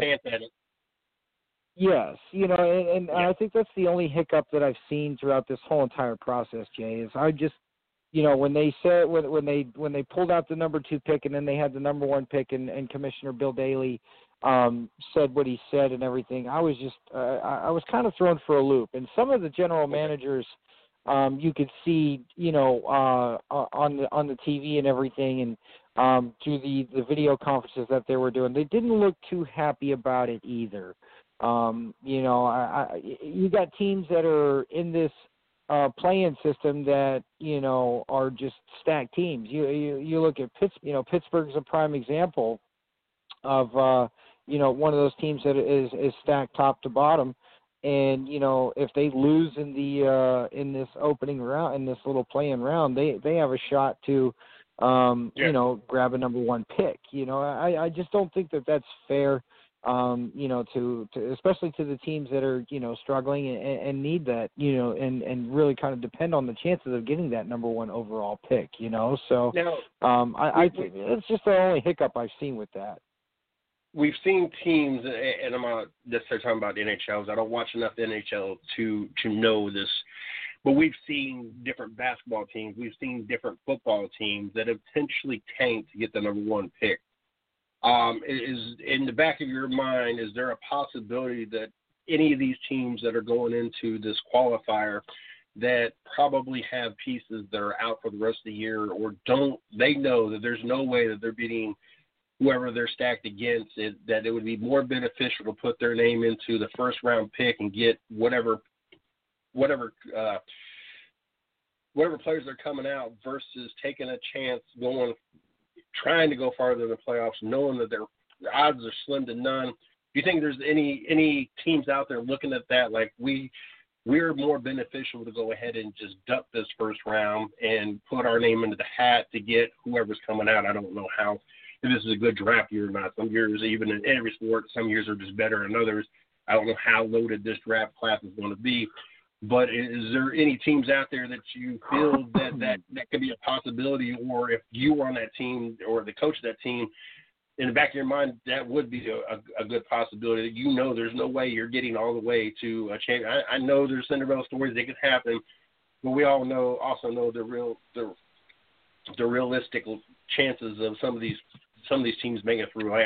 Yes, and I think that's the only hiccup that I've seen throughout this whole entire process, Jay, is I just when they said when they pulled out the number 2 pick and then they had the number 1 pick and Commissioner Bill Daley said what he said and everything, I was just I was kind of thrown for a loop. And some of the general managers, you could see, on the TV and everything, and through the video conferences that they were doing, they didn't look too happy about it either. You got teams that are in this play-in system that are just stacked teams. You look at Pittsburgh. Pittsburgh's a prime example of one of those teams that is stacked top to bottom. And if they lose in this opening round, in this little play-in round, they have a shot to grab a number 1 pick. I just don't think that that's fair. To especially to the teams that are struggling and need that, and really kind of depend on the chances of getting that number 1 overall pick. So I think it's just the only hiccup I've seen with that. We've seen teams, and I'm not necessarily talking about NHLs. I don't watch enough NHL to know this, but we've seen different basketball teams. We've seen different football teams that have potentially tanked to get the number 1 pick. Is in the back of your mind, is there a possibility that any of these teams that are going into this qualifier that probably have pieces that are out for the rest of the year, or they know that there's no way that they're beating whoever they're stacked against, that it would be more beneficial to put their name into the first round pick and get whatever players are coming out versus taking a chance trying to go farther in the playoffs, knowing that their odds are slim to none. Do you think there's any teams out there looking at that like we're more beneficial to go ahead and just duck this first round and put our name into the hat to get whoever's coming out? I don't know if this is a good draft year or not. Some years, even in every sport, some years are just better than others. I don't know how loaded this draft class is going to be. But is there any teams out there that you feel that could be a possibility, or if you were on that team or the coach of that team, in the back of your mind, that would be a good possibility? That there's no way you're getting all the way to a champion. I know there's Cinderella stories that can happen, but we also know the realistic chances of some of these teams making it through.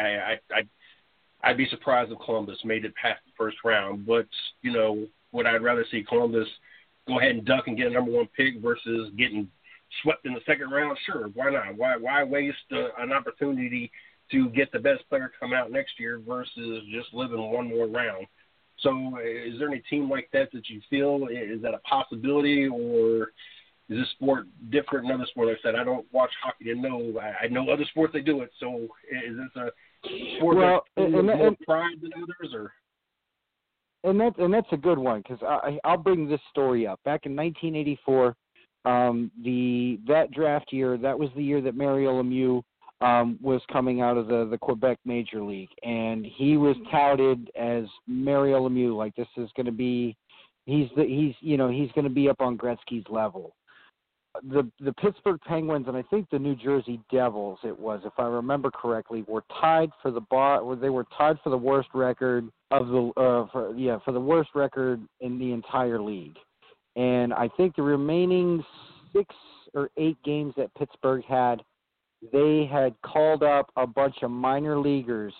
I'd be surprised if Columbus made it past the first round, but would I rather see Columbus go ahead and duck and get a number 1 pick versus getting swept in the second round? Sure, why not? Why waste an opportunity to get the best player come out next year versus just living one more round? So is there any team like that you feel, is that a possibility, or is this sport different than other sports? Like I said, I don't watch hockey to know. I know other sports, they do it. So is this a sport that's more pride than others, or? And that's a good one, because I'll bring this story up. Back in 1984, that draft year, that was the year that Mario Lemieux was coming out of the Quebec Major League, and he was touted as Mario Lemieux, like this is going to be, he's going to be up on Gretzky's level. The Pittsburgh Penguins and I think the New Jersey Devils, it was, if I remember correctly, were tied for the worst record for the worst record in the entire league. And I think the remaining 6 or 8 games that Pittsburgh had, they had called up a bunch of minor leaguers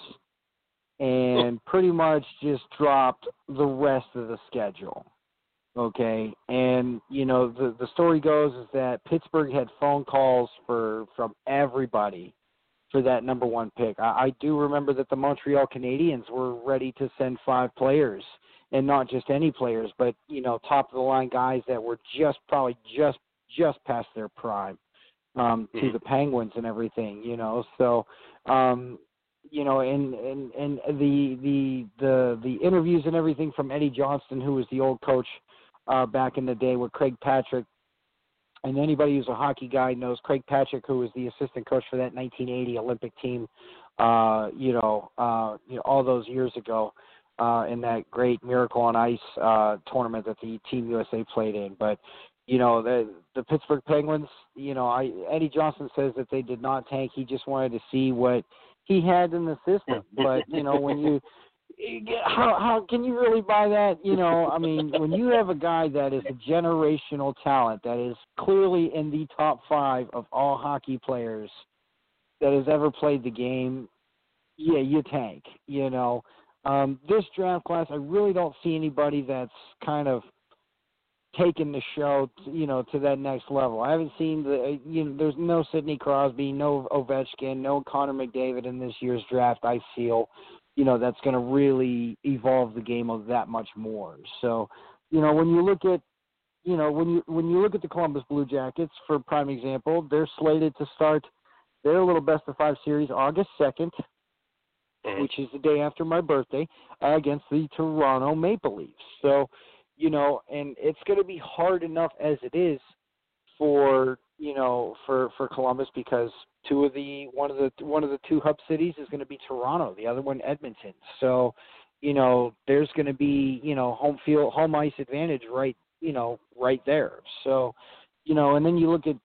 and pretty much just dropped the rest of the schedule. Okay, and the story goes is that Pittsburgh had phone calls from everybody for that number 1 pick. I do remember that the Montreal Canadiens were ready to send 5 players, and not just any players, but top of the line guys that were probably just past their prime to the Penguins and everything. So and the interviews and everything from Eddie Johnston, who was the old coach back in the day with Craig Patrick, and anybody who's a hockey guy knows Craig Patrick, who was the assistant coach for that 1980 Olympic team, all those years ago, in that great Miracle on Ice tournament that the Team USA played in. But the Pittsburgh Penguins, Eddie Johnston says that they did not tank. He just wanted to see what he had in the system. But when How can you really buy that? I mean, when you have a guy that is a generational talent, that is clearly in the top 5 of all hockey players that has ever played the game, yeah, you tank. This draft class, I really don't see anybody that's kind of taken the show, to that next level. I haven't seen there's no Sidney Crosby, no Ovechkin, no Connor McDavid in this year's draft. I feel, that's going to really evolve the game of that much more. So, when you look at, when you look at the Columbus Blue Jackets, for prime example, they're slated to start their little best of 5 series August 2nd, which is the day after my birthday, against the Toronto Maple Leafs. So, and it's going to be hard enough as it is for Columbus, because one of the 2 hub cities is going to be Toronto, the other one Edmonton. So, there's going to be, home ice advantage right there. So, and then you look at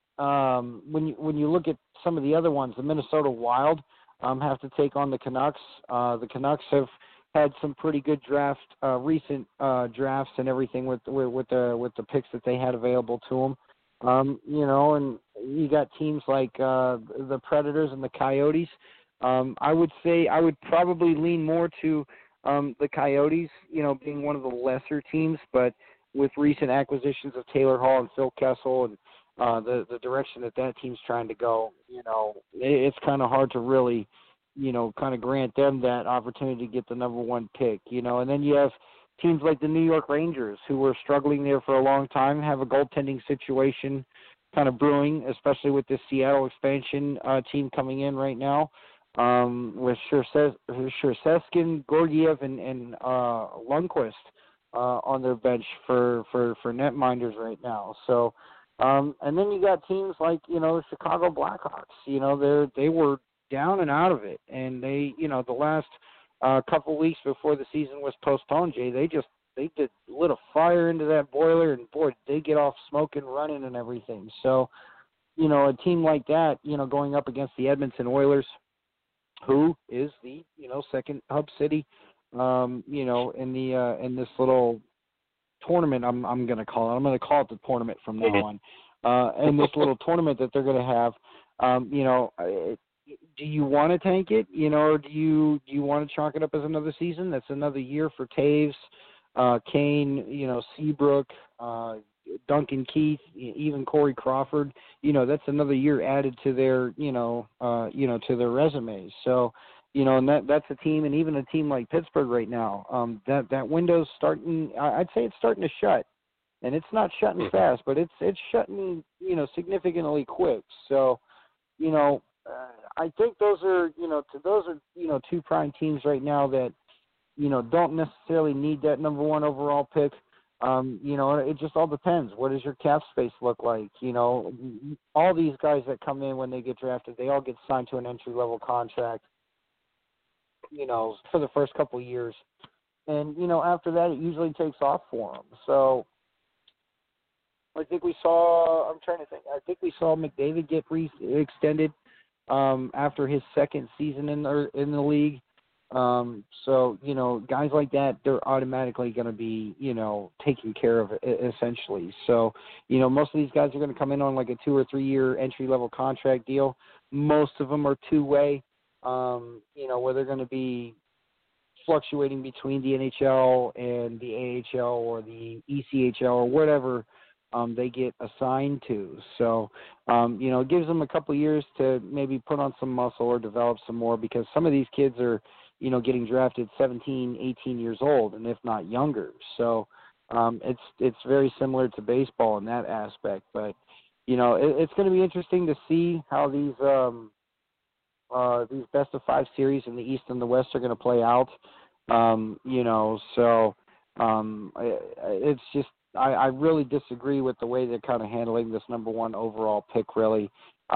when you look at some of the other ones, the Minnesota Wild have to take on the Canucks. The Canucks have had some pretty good recent drafts and everything with the picks that they had available to them. And you got teams like the Predators and the Coyotes. I would say I would probably lean more to the Coyotes, being one of the lesser teams, but with recent acquisitions of Taylor Hall and Phil Kessel and the direction that team's trying to go, it's kind of hard to really, kind of grant them that opportunity to get the number 1 pick, and then you have teams like the New York Rangers, who were struggling there for a long time, have a goaltending situation kind of brewing, especially with the Seattle expansion team coming in right now, with Sherseskin, Gorgiev, and Lundqvist on their bench for netminders right now. So, and then you got teams like, Chicago Blackhawks. They were down and out of it, and they, the last couple weeks before the season was postponed, Jay, they lit a fire into that boiler, and boy, they get off smoking, running, and everything. So, a team like that, going up against the Edmonton Oilers, who is the, second hub city, in this little tournament, I'm going to call it the tournament from now on. And this little tournament that they're going to have, do you want to tank it, or do you want to chalk it up as another season? That's another year for Taves, Kane, Seabrook, Duncan Keith, even Corey Crawford. That's another year added to their, to their resumes. So, and that's a team, and even a team like Pittsburgh right now, that window's starting. I'd say it's starting to shut, and it's not shutting fast, but it's shutting, significantly quick. So, I think those are, 2 prime teams right now that, don't necessarily need that number 1 overall pick. It just all depends. What does your cap space look like? All these guys that come in when they get drafted, they all get signed to an entry-level contract, for the first couple of years. And, after that, it usually takes off for them. So I think we saw McDavid get extended after his second season in the league. So, guys like that, they're automatically going to be, taken care of essentially. So, most of these guys are going to come in on like a 2 or 3 year entry-level contract deal. Most of them are 2-way, where they're going to be fluctuating between the NHL and the AHL or the ECHL or whatever they get assigned to. So, it gives them a couple of years to maybe put on some muscle or develop some more, because some of these kids are, getting drafted 17, 18 years old, and if not younger. So it's very similar to baseball in that aspect. But, it's going to be interesting to see how these best of 5 series in the East and the West are going to play out. It's just, I really disagree with the way they're kind of handling this number 1 overall pick, really.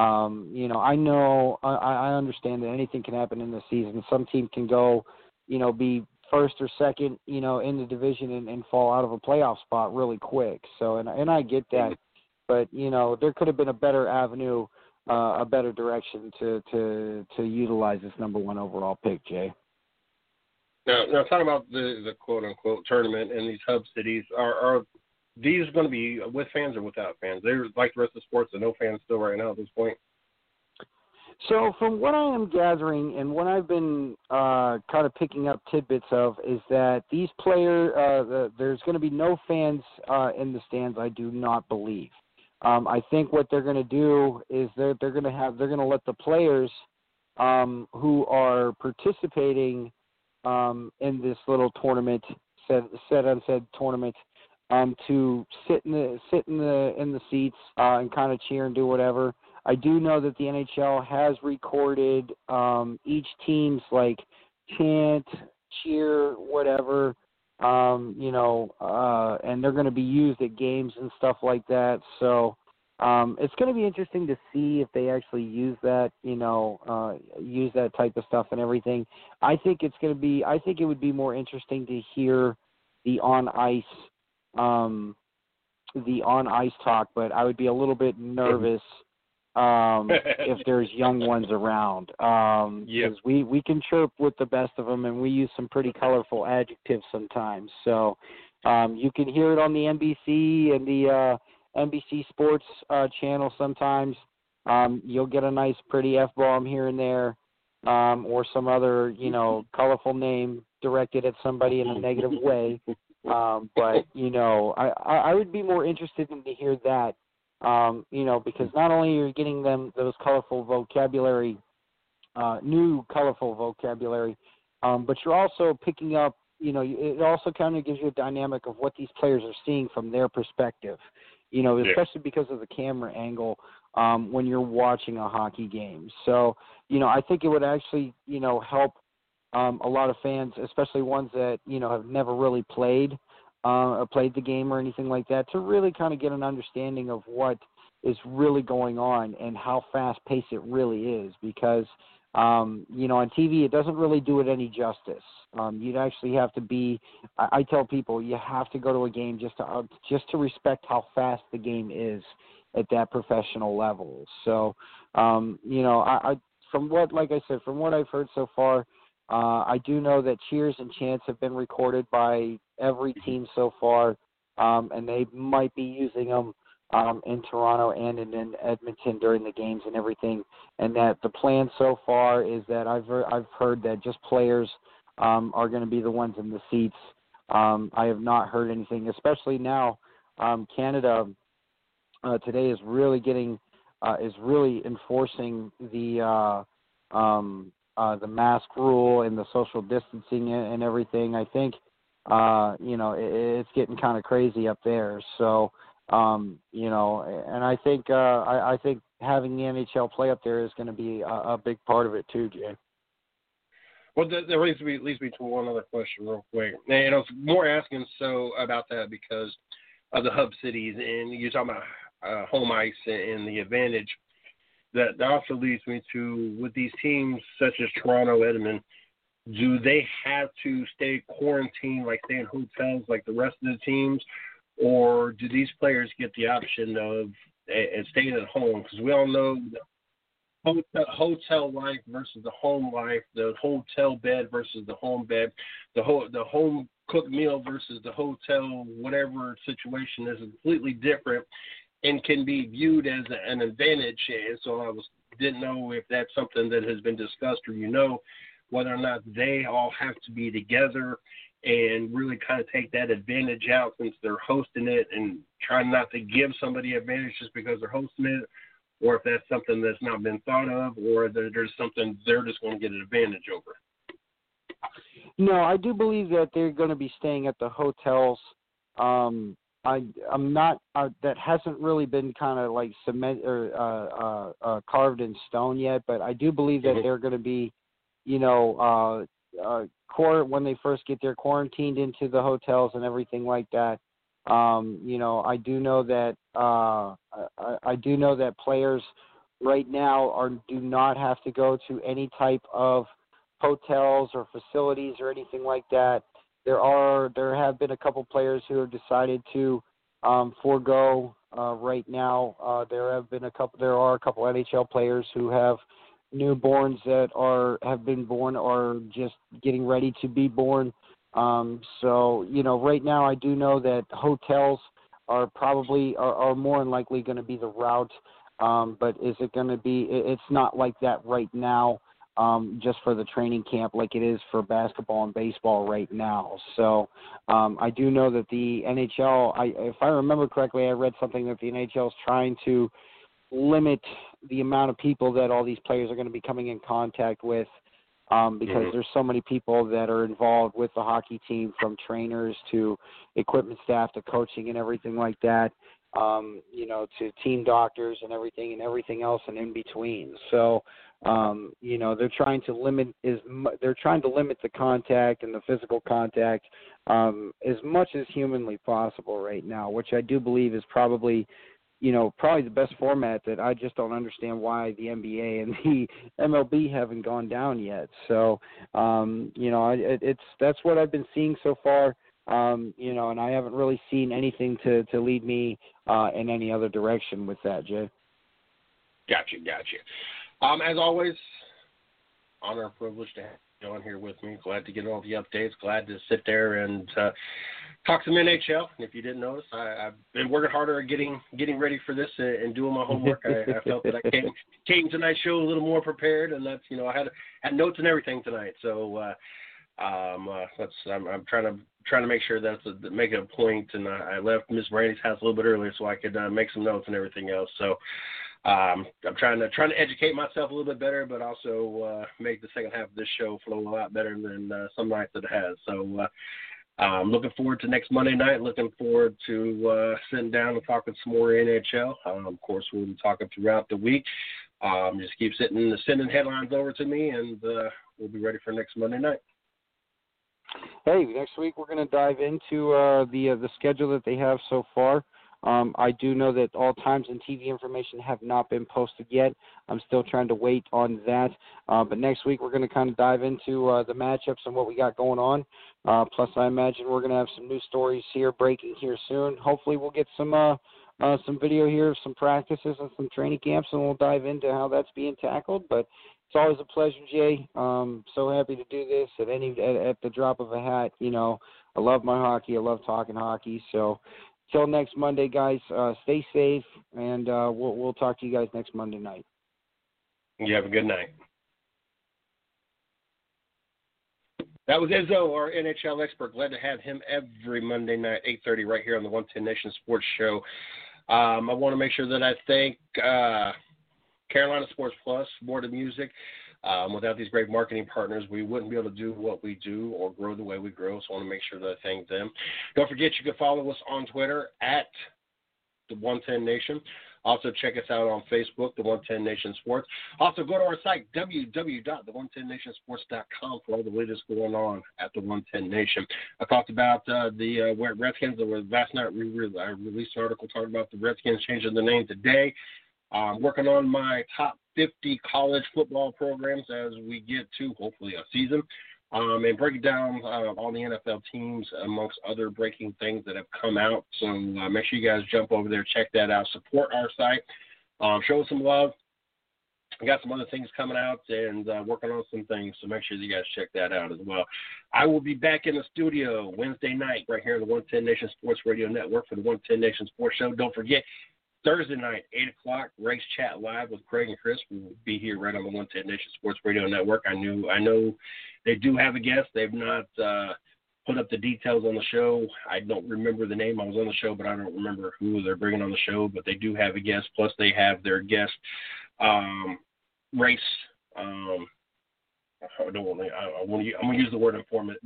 I understand that anything can happen in the season. Some team can go, be first or second, in the division and fall out of a playoff spot really quick. So, and I get that, but, there could have been a better avenue, a better direction to utilize this number 1 overall pick, Jay. Now talking about the quote unquote tournament and these hub cities, are these going to be with fans or without fans? They're like the rest of the sports, and no fans still right now at this point. So from what I am gathering and what I've been kind of picking up tidbits of is that these players, there's going to be no fans in the stands. I do not believe. I think what they're going to do is they're going to let the players who are participating in this little tournament, said tournament, to sit in the seats and kind of cheer and do whatever. I do know that the NHL has recorded each team's like chant, cheer, whatever, and they're going to be used at games and stuff like that. So it's going to be interesting to see if they actually use that, use that type of stuff and everything. I think it would be more interesting to hear the on ice talk, but I would be a little bit nervous if there's young ones around. Because we can chirp with the best of them, and we use some pretty colorful adjectives sometimes. So you can hear it on the NBC and the NBC Sports channel sometimes. You'll get a nice pretty F-bomb here and there, or some other, colorful name directed at somebody in a negative way. But, I would be more interested in to hear that, because not only are you getting them those colorful vocabulary, new colorful vocabulary, but you're also picking up, it also kind of gives you a dynamic of what these players are seeing from their perspective, especially because of the camera angle when you're watching a hockey game. So, I think it would actually, help a lot of fans, especially ones that, have never really played the game or anything like that, to really kind of get an understanding of what is really going on and how fast-paced it really is. Because, on TV, it doesn't really do it any justice. You'd actually have to be – I tell people you have to go to a game just to respect how fast the game is at that professional level. So, from what I've heard so far, I do know that cheers and chants have been recorded by every team so far, and they might be using them in Toronto and in Edmonton during the games and everything. And that the plan so far is that I've heard that just players are going to be the ones in the seats. I have not heard anything, especially now. Canada today is really enforcing the mask rule and the social distancing and everything. I think, it's getting kind of crazy up there. So, and I think having the NHL play up there is going to be a big part of it too, Jay. Well, that leads me to one other question real quick. And I was more asking about that because of the hub cities, and you're talking about home ice and the advantage. That also leads me to, with these teams such as Toronto, Edmonton, do they have to stay quarantined, like stay in hotels like the rest of the teams, or do these players get the option of staying at home? Because we all know the hotel life versus the home life, the hotel bed versus the home bed, the home cooked meal versus the hotel whatever situation is completely different and can be viewed as an advantage. And so didn't know if that's something that has been discussed, or whether or not they all have to be together and really kind of take that advantage out since they're hosting it, and trying not to give somebody advantage just because they're hosting it, or if that's something that's not been thought of, or that there's something they're just going to get an advantage over. No, I do believe that they're going to be staying at the hotels. I'm not. That hasn't really been kind of like cement or carved in stone yet, but I do believe that they're going to be, when they first get there, quarantined into the hotels and everything like that. I do know that players right now do not have to go to any type of hotels or facilities or anything like that. There have been a couple players who have decided to forego right now. There are a couple NHL players who have newborns that have been born or just getting ready to be born. So, right now I do know that hotels are probably are more than likely going to be the route. But is it going to be? It's not like that right now. Just for the training camp, like it is for basketball and baseball right now. So I do know that the NHL, if I remember correctly, I read something that the NHL is trying to limit the amount of people that all these players are going to be coming in contact with, because there's so many people that are involved with the hockey team, from trainers to equipment staff to coaching and everything like that, to team doctors and everything else and in between. So, they're trying to limit the contact and the physical contact as much as humanly possible right now, which I do believe is probably the best format. That I just don't understand why the NBA and the MLB haven't gone down yet. So, that's what I've been seeing so far. And I haven't really seen anything to lead me in any other direction with that, Jay. Gotcha. As always, honor and privilege to have you on here with me. Glad to get all the updates. Glad to sit there and talk some NHL. And if you didn't notice, I've been working harder at getting ready for this and doing my homework. I felt that I came tonight's show a little more prepared, and that's I had notes and everything tonight. So I'm trying to make sure make it a point. And I left Miss Brandy's house a little bit earlier so I could make some notes and everything else. So. I'm trying to educate myself a little bit better, but also make the second half of this show flow a lot better than some nights it has. So I'm looking forward to next Monday night. Looking forward to sitting down and talking some more NHL. Of course, we'll be talking throughout the week. Just keep sending headlines over to me, and we'll be ready for next Monday night. Hey, next week we're going to dive into the schedule that they have so far. I do know that all times and TV information have not been posted yet. I'm still trying to wait on that. But next week we're going to kind of dive into the matchups and what we got going on. Plus, I imagine we're going to have some new stories here breaking here soon. Hopefully, we'll get some video here of some practices and some training camps, and we'll dive into how that's being tackled. But it's always a pleasure, Jay. So happy to do this at the drop of a hat. I love my hockey. I love talking hockey. So. Till next Monday, guys, stay safe, and we'll talk to you guys next Monday night. You have a good night. That was Izzo, our NHL expert. Glad to have him every Monday night, 8:30, right here on the 110 Nation Sports Show. I want to make sure that I thank Carolina Sports Plus, More to Music. Without these great marketing partners, we wouldn't be able to do what we do or grow the way we grow, so I want to make sure that I thank them. Don't forget, you can follow us on Twitter at the 110 Nation. Also, check us out on Facebook, the 110 Nation Sports. Also, go to our site, www.the110nationsports.com, for all the latest going on at the 110 Nation. I talked about the Redskins. Last night, I released an article talking about the Redskins changing the name today. Working on my top 50 college football programs as we get to, hopefully, a season, and breaking down all the NFL teams amongst other breaking things that have come out. So make sure you guys jump over there, check that out, support our site, show us some love. I got some other things coming out and working on some things, so make sure you guys check that out as well. I will be back in the studio Wednesday night right here on the 110 Nation Sports Radio Network for the 110 Nation Sports Show. Don't forget, Thursday night, 8 o'clock, Race Chat Live with Craig and Chris. We will be here right on the 110 Nation Sports Radio Network. I know they do have a guest. They've not put up the details on the show. I don't remember the name. I was on the show, but I don't remember who they're bringing on the show. But they do have a guest. Plus, they have their guest race. I'm going to use the word informant.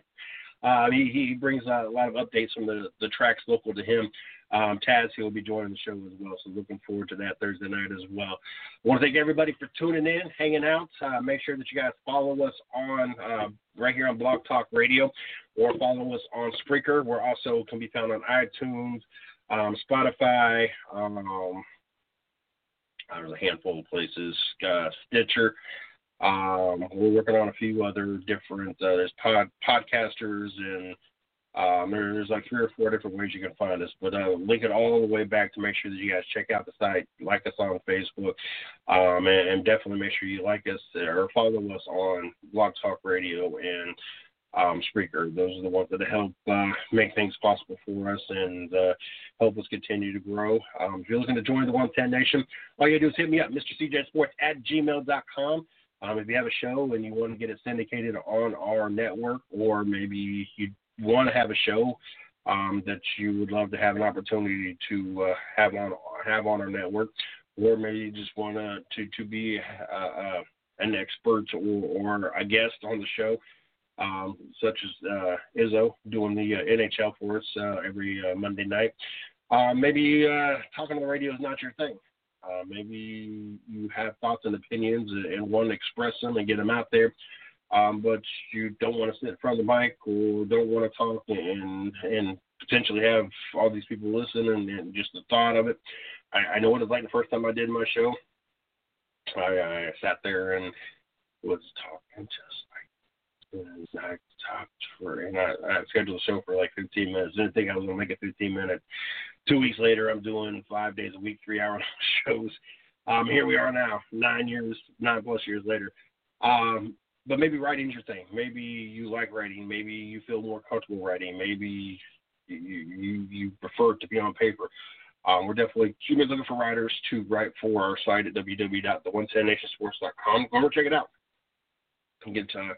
He brings a lot of updates from the tracks local to him. Taz, he'll be joining the show as well, so looking forward to that Thursday night as well. I want to thank everybody for tuning in, hanging out. Make sure that you guys follow us on right here on Blog Talk Radio, or follow us on Spreaker. We're also can be found on iTunes, Spotify. There's a handful of places. Stitcher. We're working on a few other different. There's podcasters and There's like 3 or 4 different ways you can find us, but link it all the way back to make sure that you guys check out the site, like us on Facebook, and definitely make sure you like us or follow us on Blog Talk Radio and Spreaker. Those are the ones that help make things possible for us and help us continue to grow. If you're looking to join the 110 Nation, all you gotta do is hit me up, MrCJSports@gmail.com. If you have a show and you want to get it syndicated on our network, or maybe you want to have a show that you would love to have an opportunity to have on our network, or maybe you just want to be an expert or a guest on the show, such as Izzo doing the NHL for us every Monday night. Maybe talking on the radio is not your thing. Maybe you have thoughts and opinions and want to express them and get them out there, but you don't want to sit in front of the mic or don't want to talk and potentially have all these people listen and just the thought of it. I know what it's like the first time I did my show. I sat there and was talking just like, and I scheduled a show for like 15 minutes. Didn't think I was going to make it 15 minutes. 2 weeks later, I'm doing 5 days a week, 3-hour shows. Here we are now, 9+ years later. But maybe writing's your thing. Maybe you like writing. Maybe you feel more comfortable writing. Maybe you prefer to be on paper. We're definitely looking for writers to write for our site at www.the110nationsports.com. Go over check it out and get a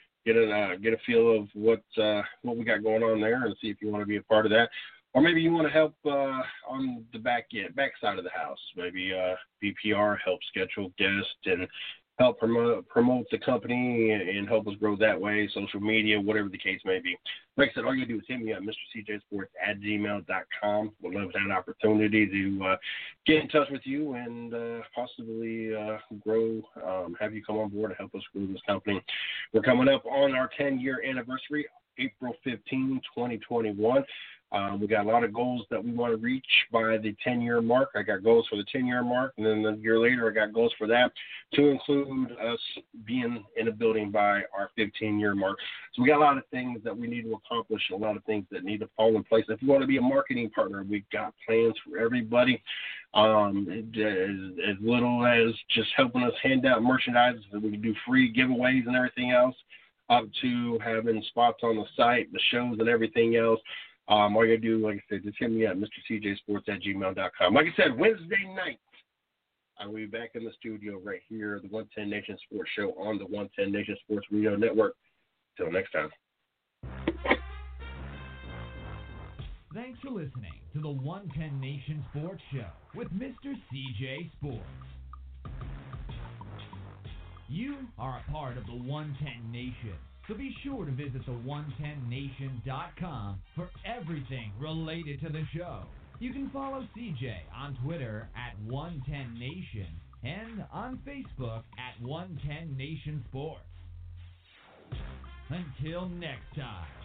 feel of what we got going on there, and see if you want to be a part of that. Or maybe you want to help on the back side of the house. Maybe BPR, help schedule guests and help promote the company and help us grow that way, social media, whatever the case may be. Like I said, all you do is hit me up, MrCJSports@gmail.com. We'll love that opportunity to get in touch with you and possibly grow, have you come on board and help us grow this company. We're coming up on our 10-year anniversary, April 15, 2021. We got a lot of goals that we want to reach by the 10-year mark. I got goals for the 10-year mark, and then a year later I got goals for that, to include us being in a building by our 15-year mark. So we got a lot of things that we need to accomplish, a lot of things that need to fall in place. If you want to be a marketing partner, we've got plans for everybody. As little as just helping us hand out merchandise so we can do free giveaways and everything else, up to having spots on the site, the shows, and everything else. All you do, like I said, just hit me at MrCJSports@gmail.com. Like I said, Wednesday night, I will be back in the studio right here, the 110 Nation Sports Show on the 110 Nation Sports Radio Network. Till next time. Thanks for listening to the 110 Nation Sports Show with Mr. CJ Sports. You are a part of the 110 Nation. So be sure to visit the110nation.com for everything related to the show. You can follow CJ on Twitter at 110nation and on Facebook at 110 Nation Sports. Until next time.